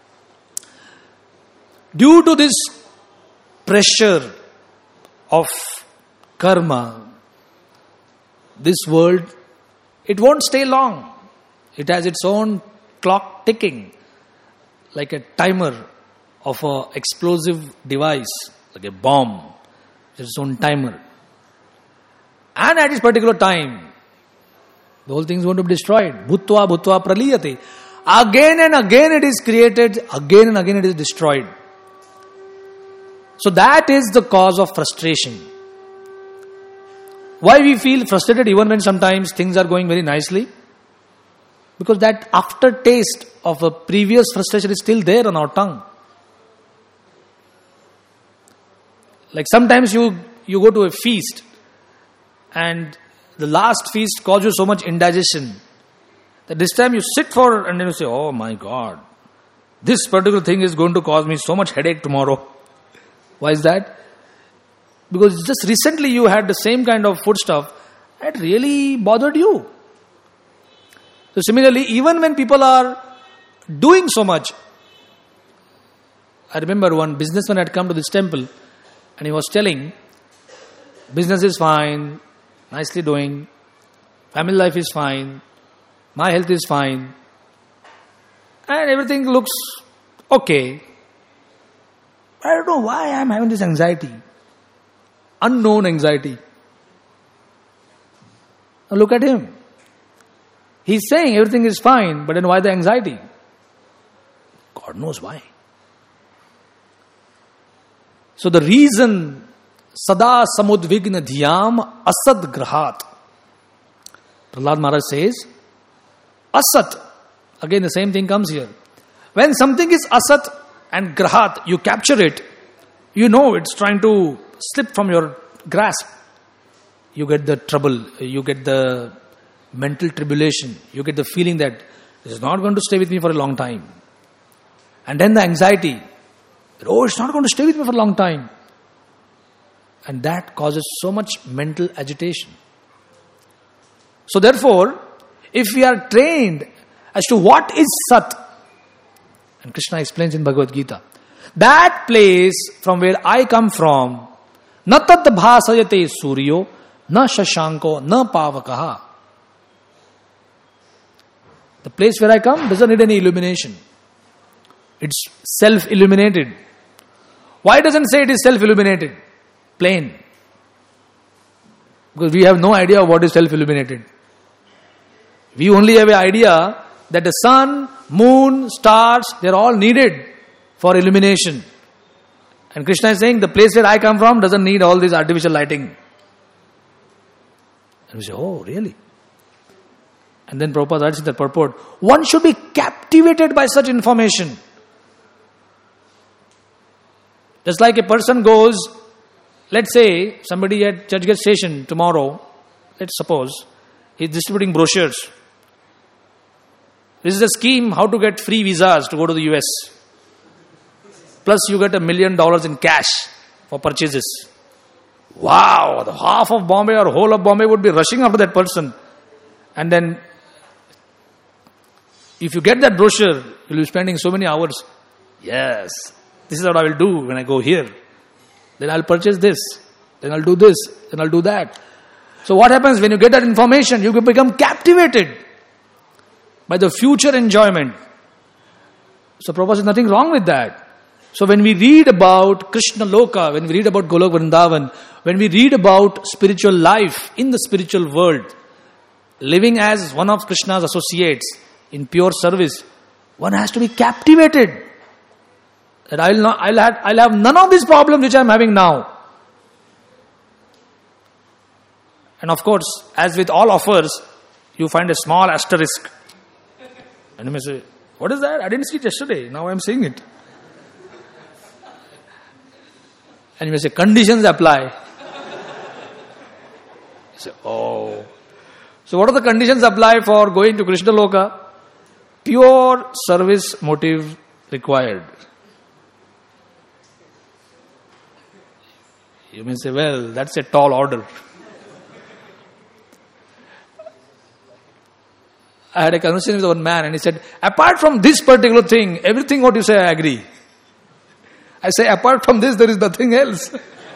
due to this pressure of karma, this world, it won't stay long. It has its own clock ticking, like a timer of an explosive device, like a bomb. It's its own timer. And at this particular time, the whole thing is going to be destroyed. Bhutva bhutva praliyate. Again and again it is created, again and again it is destroyed. So that is the cause of frustration. Why we feel frustrated even when sometimes things are going very nicely? Because that aftertaste of a previous frustration is still there on our tongue. Like sometimes you, you go to a feast and the last feast causes you so much indigestion that this time you sit for and then you say, oh my God, this particular thing is going to cause me so much headache tomorrow. Why is that? Because just recently you had the same kind of food stuff that really bothered you. So similarly, even when people are doing so much, I remember one businessman had come to this temple and he was telling, business is fine, nicely doing, family life is fine, my health is fine, and everything looks okay. I don't know why I am having this anxiety. Unknown anxiety. Now look at him. He's saying everything is fine, but then why the anxiety? God knows why. So the reason, Sada samudvigna dhyam asad grahat. Prahlad Maharaj says, asat. Again the same thing comes here. When something is asat and grahat, you capture it, you know it's trying to slip from your grasp. You get the trouble, you get the mental tribulation, you get the feeling that this is not going to stay with me for a long time. And then the anxiety, that, oh, it's not going to stay with me for a long time. And that causes so much mental agitation. So therefore, if we are trained as to what is Sat, and Krishna explains in Bhagavad Gita, that place from where I come from, na tat bhasayate suryo, na shashanko, na pavakaha. The place where I come doesn't need any illumination. It's self-illuminated. Why doesn't say it is self-illuminated? Plain. Because we have no idea of what is self-illuminated. We only have an idea that the sun, moon, stars, they are all needed for illumination. And Krishna is saying the place where I come from doesn't need all this artificial lighting. And we say, oh, really? And then Prabhupada writes in the purport, one should be captivated by such information. Just like a person goes, let's say somebody at Churchgate station tomorrow, let's suppose, he's distributing brochures. This is a scheme how to get free visas to go to the U S. Plus you get a million dollars in cash for purchases. Wow, the half of Bombay or whole of Bombay would be rushing after that person. And then if you get that brochure, you'll be spending so many hours. Yes, this is what I will do when I go here. Then I'll purchase this. Then I'll do this. Then I'll do that. So what happens when you get that information? You become captivated by the future enjoyment. So Prabhupada says nothing wrong with that. So when we read about Krishna Loka, when we read about Golok Vrindavan, when we read about spiritual life in the spiritual world, living as one of Krishna's associates in pure service, one has to be captivated. That I'll not, I'll have, I'll have none of these problems which I'm having now. And of course, as with all offers, you find a small asterisk. And you may say, what is that? I didn't see it yesterday. Now I'm seeing it. And you may say, conditions apply. You say, oh. So what are the conditions apply for going to Krishna Loka? Pure service motive required. You may say, well, that's a tall order. I had a conversation with one man and he said, apart from this particular thing, everything what you say I agree. I say, apart from this, there is nothing else.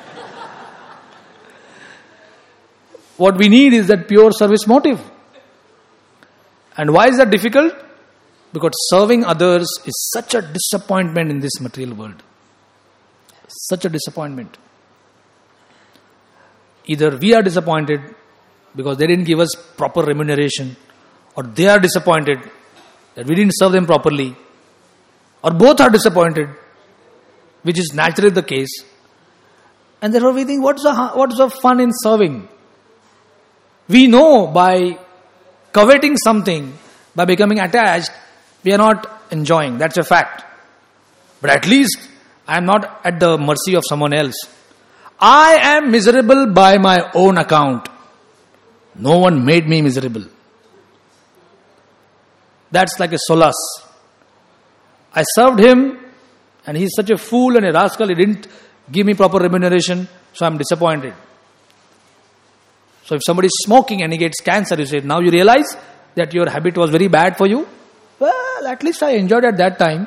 What we need is that pure service motive. And why is that difficult? Because serving others is such a disappointment in this material world. Such a disappointment. Either we are disappointed because they didn't give us proper remuneration, or they are disappointed that we didn't serve them properly, or both are disappointed, which is naturally the case. And therefore we think, what's the, what's the fun in serving? We know by coveting something, by becoming attached, we are not enjoying. That's a fact. But at least I am not at the mercy of someone else. I am miserable by my own account. No one made me miserable. That's like a solace. I served him, and he's such a fool and a rascal, he didn't give me proper remuneration, so I'm disappointed. So if somebody is smoking and he gets cancer, you say, now you realize that your habit was very bad for you? Well, at least I enjoyed at that time.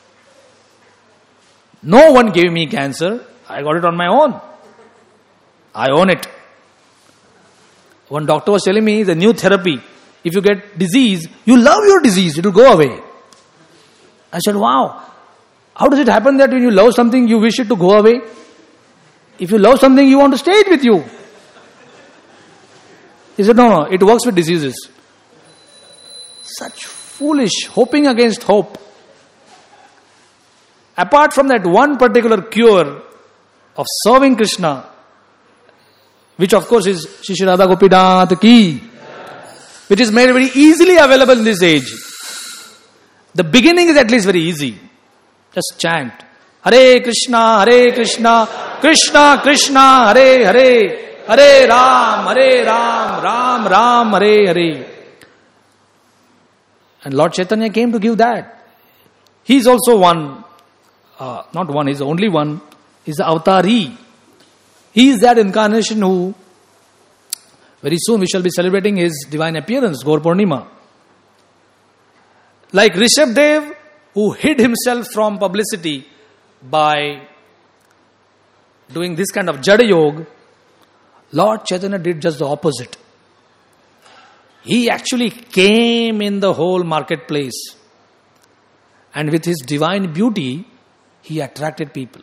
No one gave me cancer. I got it on my own. I own it. One doctor was telling me the new therapy. If you get disease, you love your disease. It will go away. I said, wow. How does it happen that when you love something, you wish it to go away? If you love something, you want to stay it with you. He said, no, no, it works with diseases. Such foolish, hoping against hope. Apart from that one particular cure of serving Krishna, which of course is Shri Shri Radha Gopinath Ki, which is made very easily available in this age. The beginning is at least very easy. Just chant. Hare Krishna, Hare Krishna, Krishna Krishna, Hare Hare, Hare Ram, Hare Ram, Ram Ram, Hare Hare. And Lord Chaitanya came to give that. He is also one, uh, not one, he is the only one, he is the avatari. He is that incarnation who, very soon we shall be celebrating his divine appearance, Gaur Purnima. Like Rishabdev, who hid himself from publicity by doing this kind of Jada Yoga, Lord Chaitanya did just the opposite. He actually came in the whole marketplace, and with his divine beauty, he attracted people.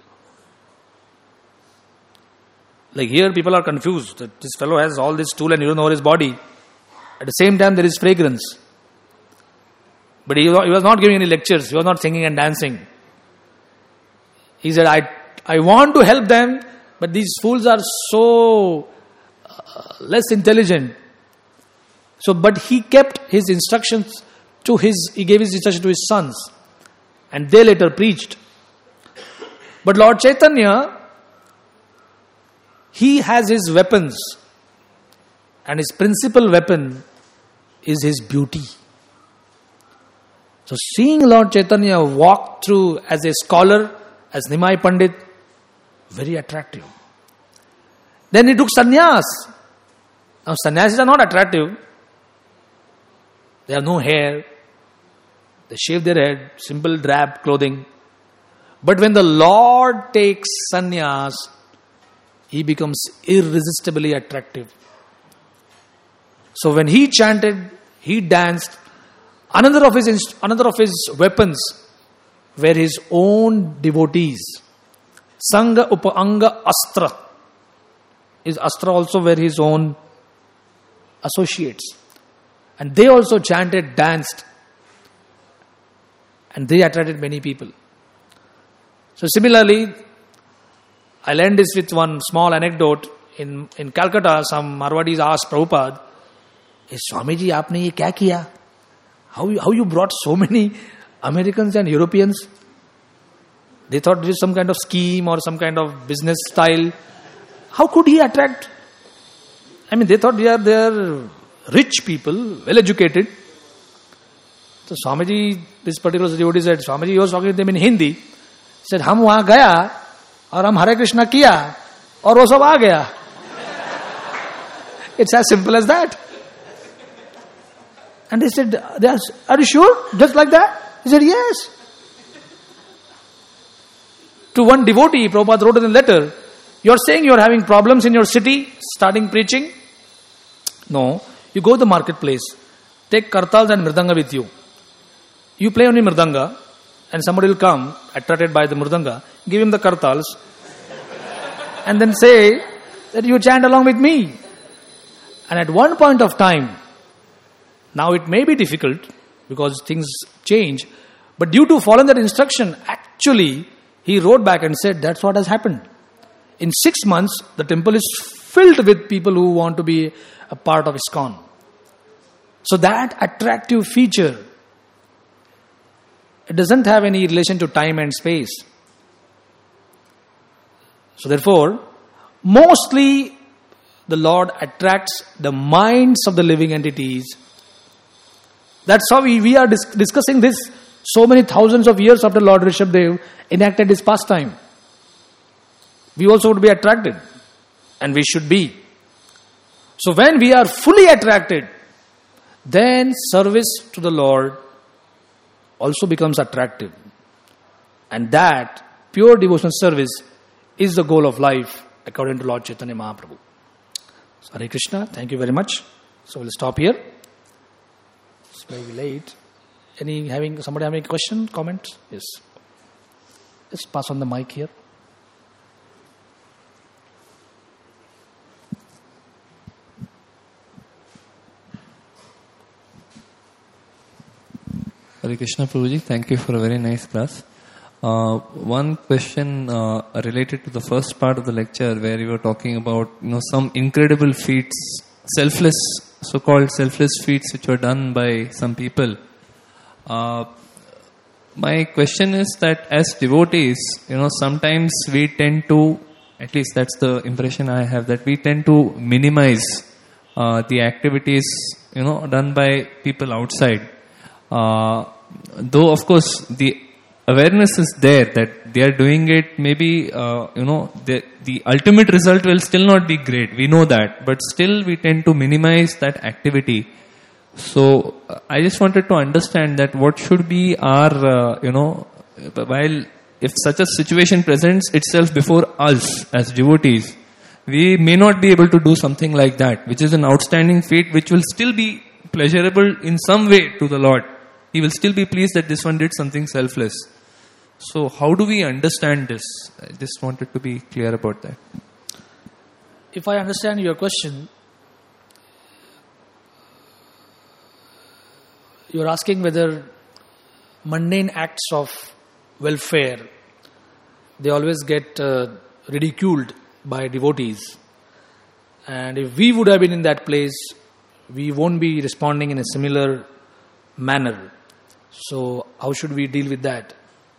Like here, people are confused that this fellow has all this stool and urine over his body. At the same time, there is fragrance. But he was not giving any lectures. He was not singing and dancing. He said, I, I want to help them, but these fools are so uh, less intelligent. So, but he kept his instructions to his, he gave his instructions to his sons. And they later preached. But Lord Chaitanya, he has his weapons. And his principal weapon is his beauty. So seeing Lord Chaitanya walk through as a scholar, as Nimai Pandit, very attractive. Then he took sannyas. Now sannyasis are not attractive. They have no hair. They shave their head, simple drab clothing. But when the Lord takes sannyas, he becomes irresistibly attractive. So when he chanted, he danced. Another of his another of his weapons were his own devotees. Sangha Upanga Astra. His Astra also were his own associates. And they also chanted, danced. And they attracted many people. So similarly, I'll end this with one small anecdote. In, in Calcutta, some Marwadis asked Prabhupada, hey, Swamiji, aapne ye kya kiya? How you, how you brought so many Americans and Europeans? They thought this was some kind of scheme or some kind of business style. How could he attract? I mean, they thought they are, they are rich people, well educated. So Swamiji, this particular devotee said, Swamiji, he was talking to them in Hindi. He said, हम वहां गया और हम हरे कृष्णा किया और वो सब आ गया. It's as simple as that. And they said, are you sure? Just like that? He said, yes. To one devotee, Prabhupada wrote in a letter, you're saying you're having problems in your city, starting preaching? No. You go to the marketplace, take kartals and mridanga with you. You play only mridanga, and somebody will come, attracted by the mridanga, give him the kartals, and then say that you chant along with me. And at one point of time, now it may be difficult because things change, but due to following that instruction, actually, he wrote back and said, that's what has happened. In six months, the temple is filled with people who want to be a part of ISKCON. So that attractive feature, it doesn't have any relation to time and space. So therefore, mostly the Lord attracts the minds of the living entities. That's how we, we are dis- discussing this so many thousands of years after Lord Rishabdev enacted his pastime. We also would be attracted, and we should be. So when we are fully attracted, then service to the Lord also becomes attractive. And that pure devotional service is the goal of life according to Lord Chaitanya Mahaprabhu. So Hare Krishna, thank you very much. So we'll stop here. It's maybe late. Any having somebody having a question, comment? Yes. Just pass on the mic here. Hare Krishna Prabhuji, thank you for a very nice class. Uh, one question uh, related to the first part of the lecture where you were talking about, you know, some incredible feats, selfless, so-called selfless feats which were done by some people. Uh, my question is that as devotees, you know, sometimes we tend to, at least that's the impression I have, that we tend to minimize uh, the activities, you know, done by people outside. Uh, though of course the awareness is there that they are doing it, maybe uh, you know the the ultimate result will still not be great, we know that, but still we tend to minimize that activity. So uh, I just wanted to understand that what should be our uh, you know while if such a situation presents itself before us as devotees, we may not be able to do something like that, which is an outstanding feat, which will still be pleasurable in some way to the Lord. He will still be pleased that this one did something selfless. So how do we understand this? I just wanted to be clear about that. If I understand your question, you're asking whether mundane acts of welfare, they always get uh, ridiculed by devotees. And if we would have been in that place, we won't be responding in a similar manner. So how should we deal with that?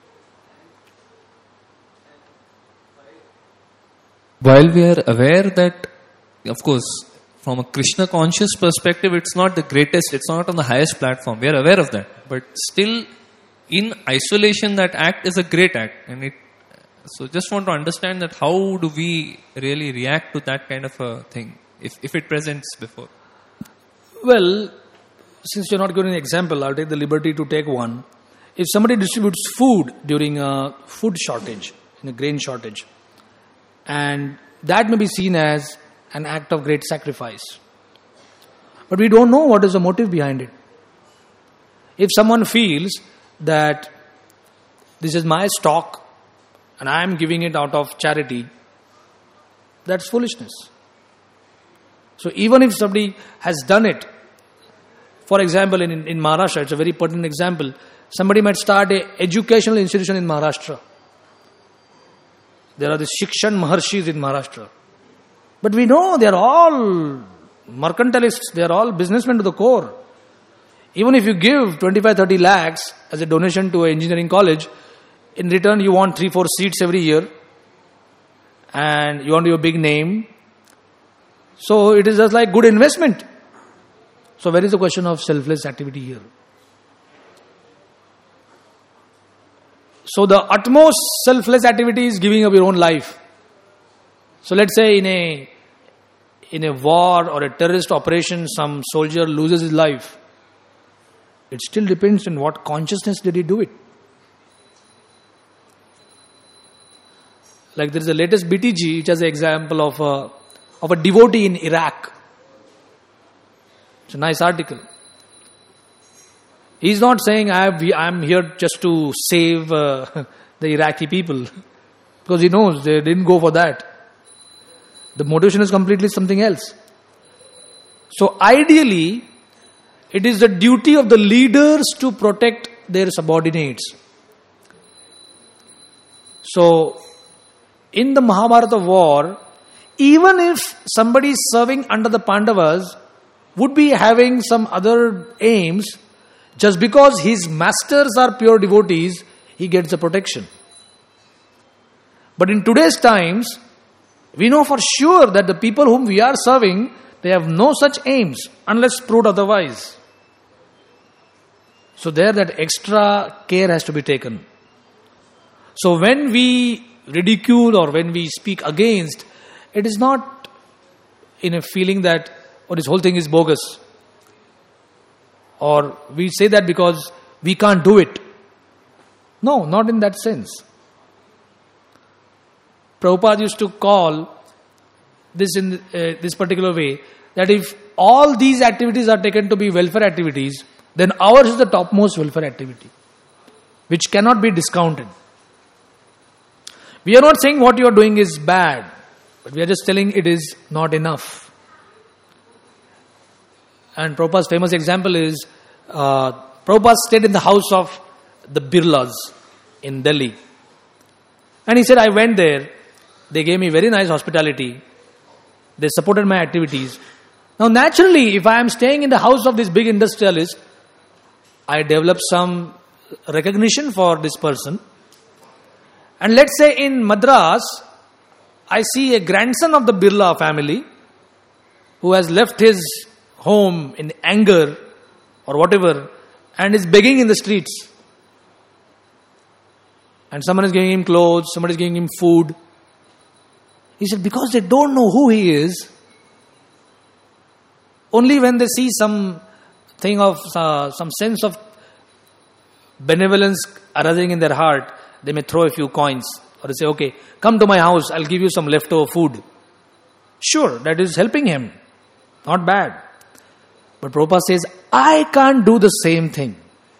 While we are aware that, of course, from a Krishna conscious perspective, it's not the greatest, it's not on the highest platform. We are aware of that. But still, in isolation, that act is a great act. And it, so just want to understand that how do we really react to that kind of a thing, if, if it presents before? Well, since you're not giving an example, I'll take the liberty to take one. If somebody distributes food during a food shortage, in a grain shortage, and that may be seen as an act of great sacrifice. But we don't know what is the motive behind it. If someone feels that this is my stock and I am giving it out of charity, that's foolishness. So even if somebody has done it, for example, in, in Maharashtra, it's a very pertinent example. Somebody might start an educational institution in Maharashtra. There are the Shikshan Maharshis in Maharashtra. But we know they are all mercantilists, they are all businessmen to the core. Even if you give twenty-five to thirty lakhs as a donation to an engineering college, in return you want three four seats every year and you want your big name. So it is just like good investment. So where is the question of selfless activity here? So the utmost selfless activity is giving up your own life. So let's say in a in a war or a terrorist operation, some soldier loses his life. It still depends on what consciousness did he do it. Like there is a latest B T G which has an example of a of a devotee in Iraq. It's a nice article. He's not saying I am here just to save uh, the Iraqi people, because he knows they didn't go for that. The motivation is completely something else. So ideally, it is the duty of the leaders to protect their subordinates. So in the Mahabharata war, even if somebody is serving under the Pandavas would be having some other aims, just because his masters are pure devotees, he gets the protection. But in today's times, we know for sure that the people whom we are serving, they have no such aims unless proved otherwise. So there that extra care has to be taken. So when we ridicule or when we speak against, it is not in a feeling that, oh, this whole thing is bogus. Or we say that because we can't do it. No, not in that sense. Prabhupada used to call this in uh, this particular way, that if all these activities are taken to be welfare activities, then ours is the topmost welfare activity, which cannot be discounted. We are not saying what you are doing is bad, but we are just telling it is not enough. And Prabhupada's famous example is, uh, Prabhupada stayed in the house of the Birlas in Delhi. And he said, I went there, they gave me very nice hospitality, they supported my activities. Now naturally, if I am staying in the house of this big industrialist, I develop some recognition for this person. And let's say in Madras, I see a grandson of the Birla family who has left his home in anger or whatever and is begging in the streets. And someone is giving him clothes, somebody is giving him food. He said, because they don't know who he is, only when they see some thing of, uh, some sense of benevolence arising in their heart, they may throw a few coins or they say, okay, come to my house, I'll give you some leftover food. Sure, that is helping him. Not bad. But Prabhupada says, I can't do the same thing.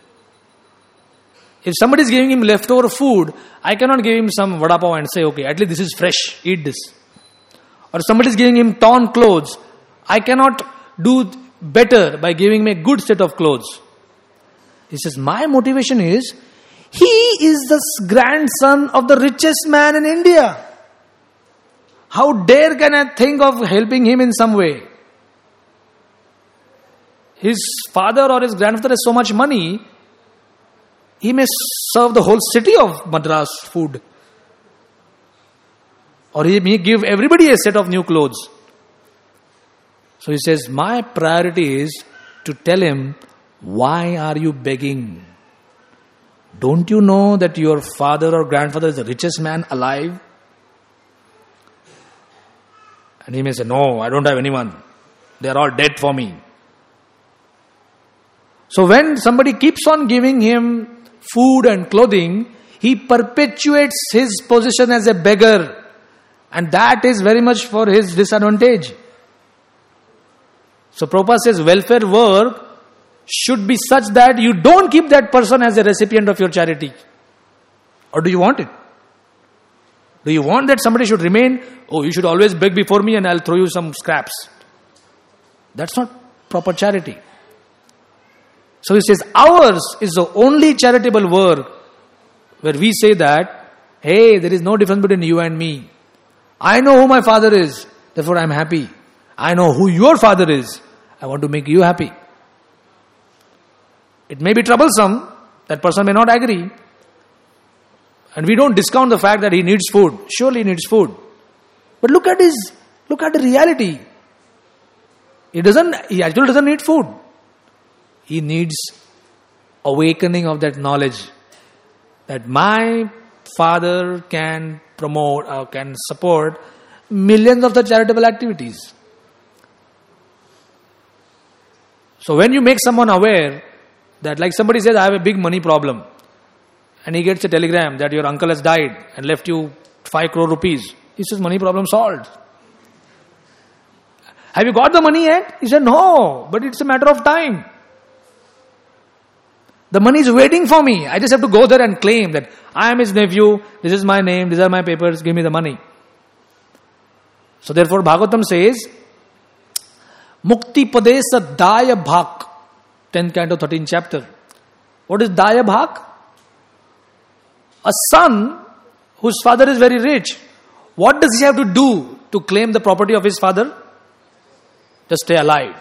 If somebody is giving him leftover food, I cannot give him some vada pav and say, okay, at least this is fresh, eat this. Or somebody is giving him torn clothes, I cannot do better by giving him a good set of clothes. He says, my motivation is, he is the grandson of the richest man in India. How dare can I think of helping him in some way? His father or his grandfather has so much money, he may serve the whole city of Madras food. Or he may give everybody a set of new clothes. So he says, my priority is to tell him, why are you begging? Don't you know that your father or grandfather is the richest man alive? And he may say, no, I don't have anyone. They are all dead for me. So when somebody keeps on giving him food and clothing, he perpetuates his position as a beggar. And that is very much for his disadvantage. So Prabhupada says, welfare work should be such that you don't keep that person as a recipient of your charity. Or do you want it? Do you want that somebody should remain, oh, you should always beg before me and I'll throw you some scraps? That's not proper charity. So he says, ours is the only charitable work where we say that, hey, there is no difference between you and me. I know who my father is, therefore I am happy. I know who your father is, I want to make you happy. It may be troublesome, that person may not agree. And we don't discount the fact that he needs food. Surely he needs food. But look at his, look at the reality. He doesn't, he actually doesn't need food. He needs awakening of that knowledge that my father can promote or can support millions of the charitable activities. So when you make someone aware that, like somebody says, I have a big money problem, and he gets a telegram that your uncle has died and left you five crore rupees. He says, money problem solved. Have you got the money yet? He said, no, but it's a matter of time. The money is waiting for me. I just have to go there and claim that I am his nephew, this is my name, these are my papers, give me the money. So therefore Bhagavatam says, Mukti Padesa Daya Bhak, tenth canto, thirteenth chapter. What is Daya Bhak? A son whose father is very rich What does he have to do to claim the property of his father? Just stay alive.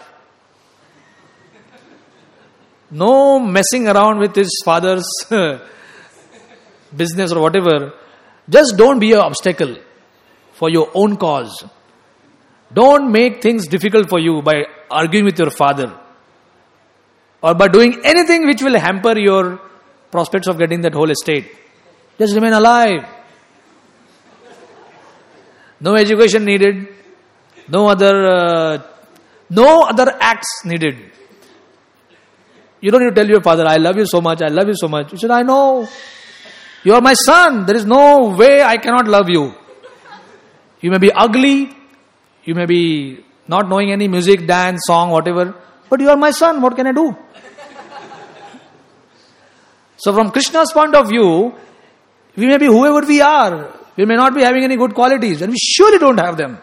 No messing around with his father's business or whatever. Just don't be an obstacle for your own cause. Don't make things difficult for you by arguing with your father or by doing anything which will hamper your prospects of getting that whole estate. Just remain alive. No education needed. No other uh, no other acts needed. You don't need to tell your father, I love you so much, I love you so much. He said, I know. You are my son. There is no way I cannot love you. You may be ugly. You may be not knowing any music, dance, song, whatever. But you are my son. What can I do? So from Krishna's point of view, we may be whoever we are. We may not be having any good qualities. And we surely don't have them.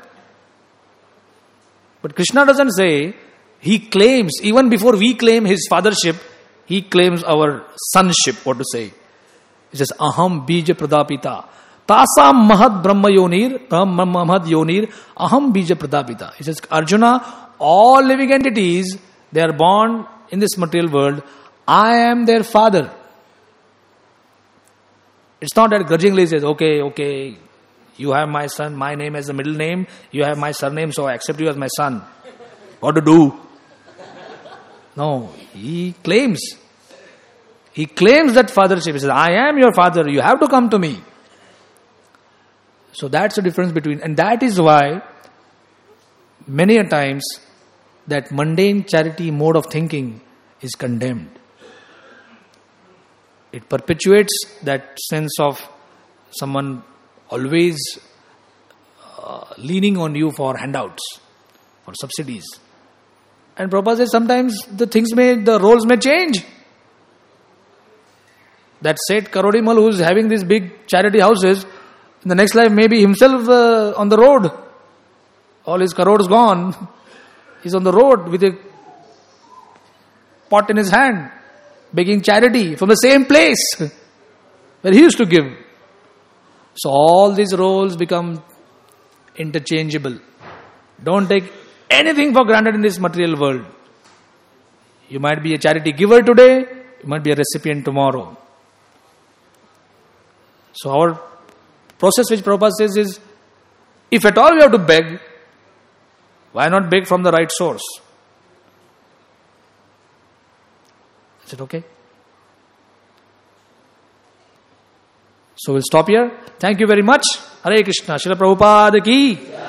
But Krishna doesn't say, he claims, even before we claim his fathership, he claims our sonship, what to say. He says, Aham bija pradapita. Tasam mahad brahma yonir, mahad yonir, aham bija pradapita. He says, Arjuna, all living entities, they are born in this material world. I am their father. It's not that grudgingly says, okay, okay, you have my son, my name as a middle name, you have my surname, so I accept you as my son. What to do? No, he claims. He claims that fathership. He says, I am your father, you have to come to me. So that's the difference between, and that is why many a times that mundane charity mode of thinking is condemned. It perpetuates that sense of someone always uh, leaning on you for handouts, for subsidies. And Prabhupada says sometimes the things may, the roles may change. That Seth Karodimal who is having these big charity houses, in the next life maybe himself uh, on the road. All his crores gone. He's on the road with a pot in his hand, begging charity from the same place where he used to give. So all these roles become interchangeable. Don't take anything for granted in this material world. You might be a charity giver today, you might be a recipient tomorrow. So our process which Prabhupada says is, if at all we have to beg, why not beg from the right source? Is it okay? So we'll stop here. Thank you very much. Hare Krishna. Srila Prabhupada ki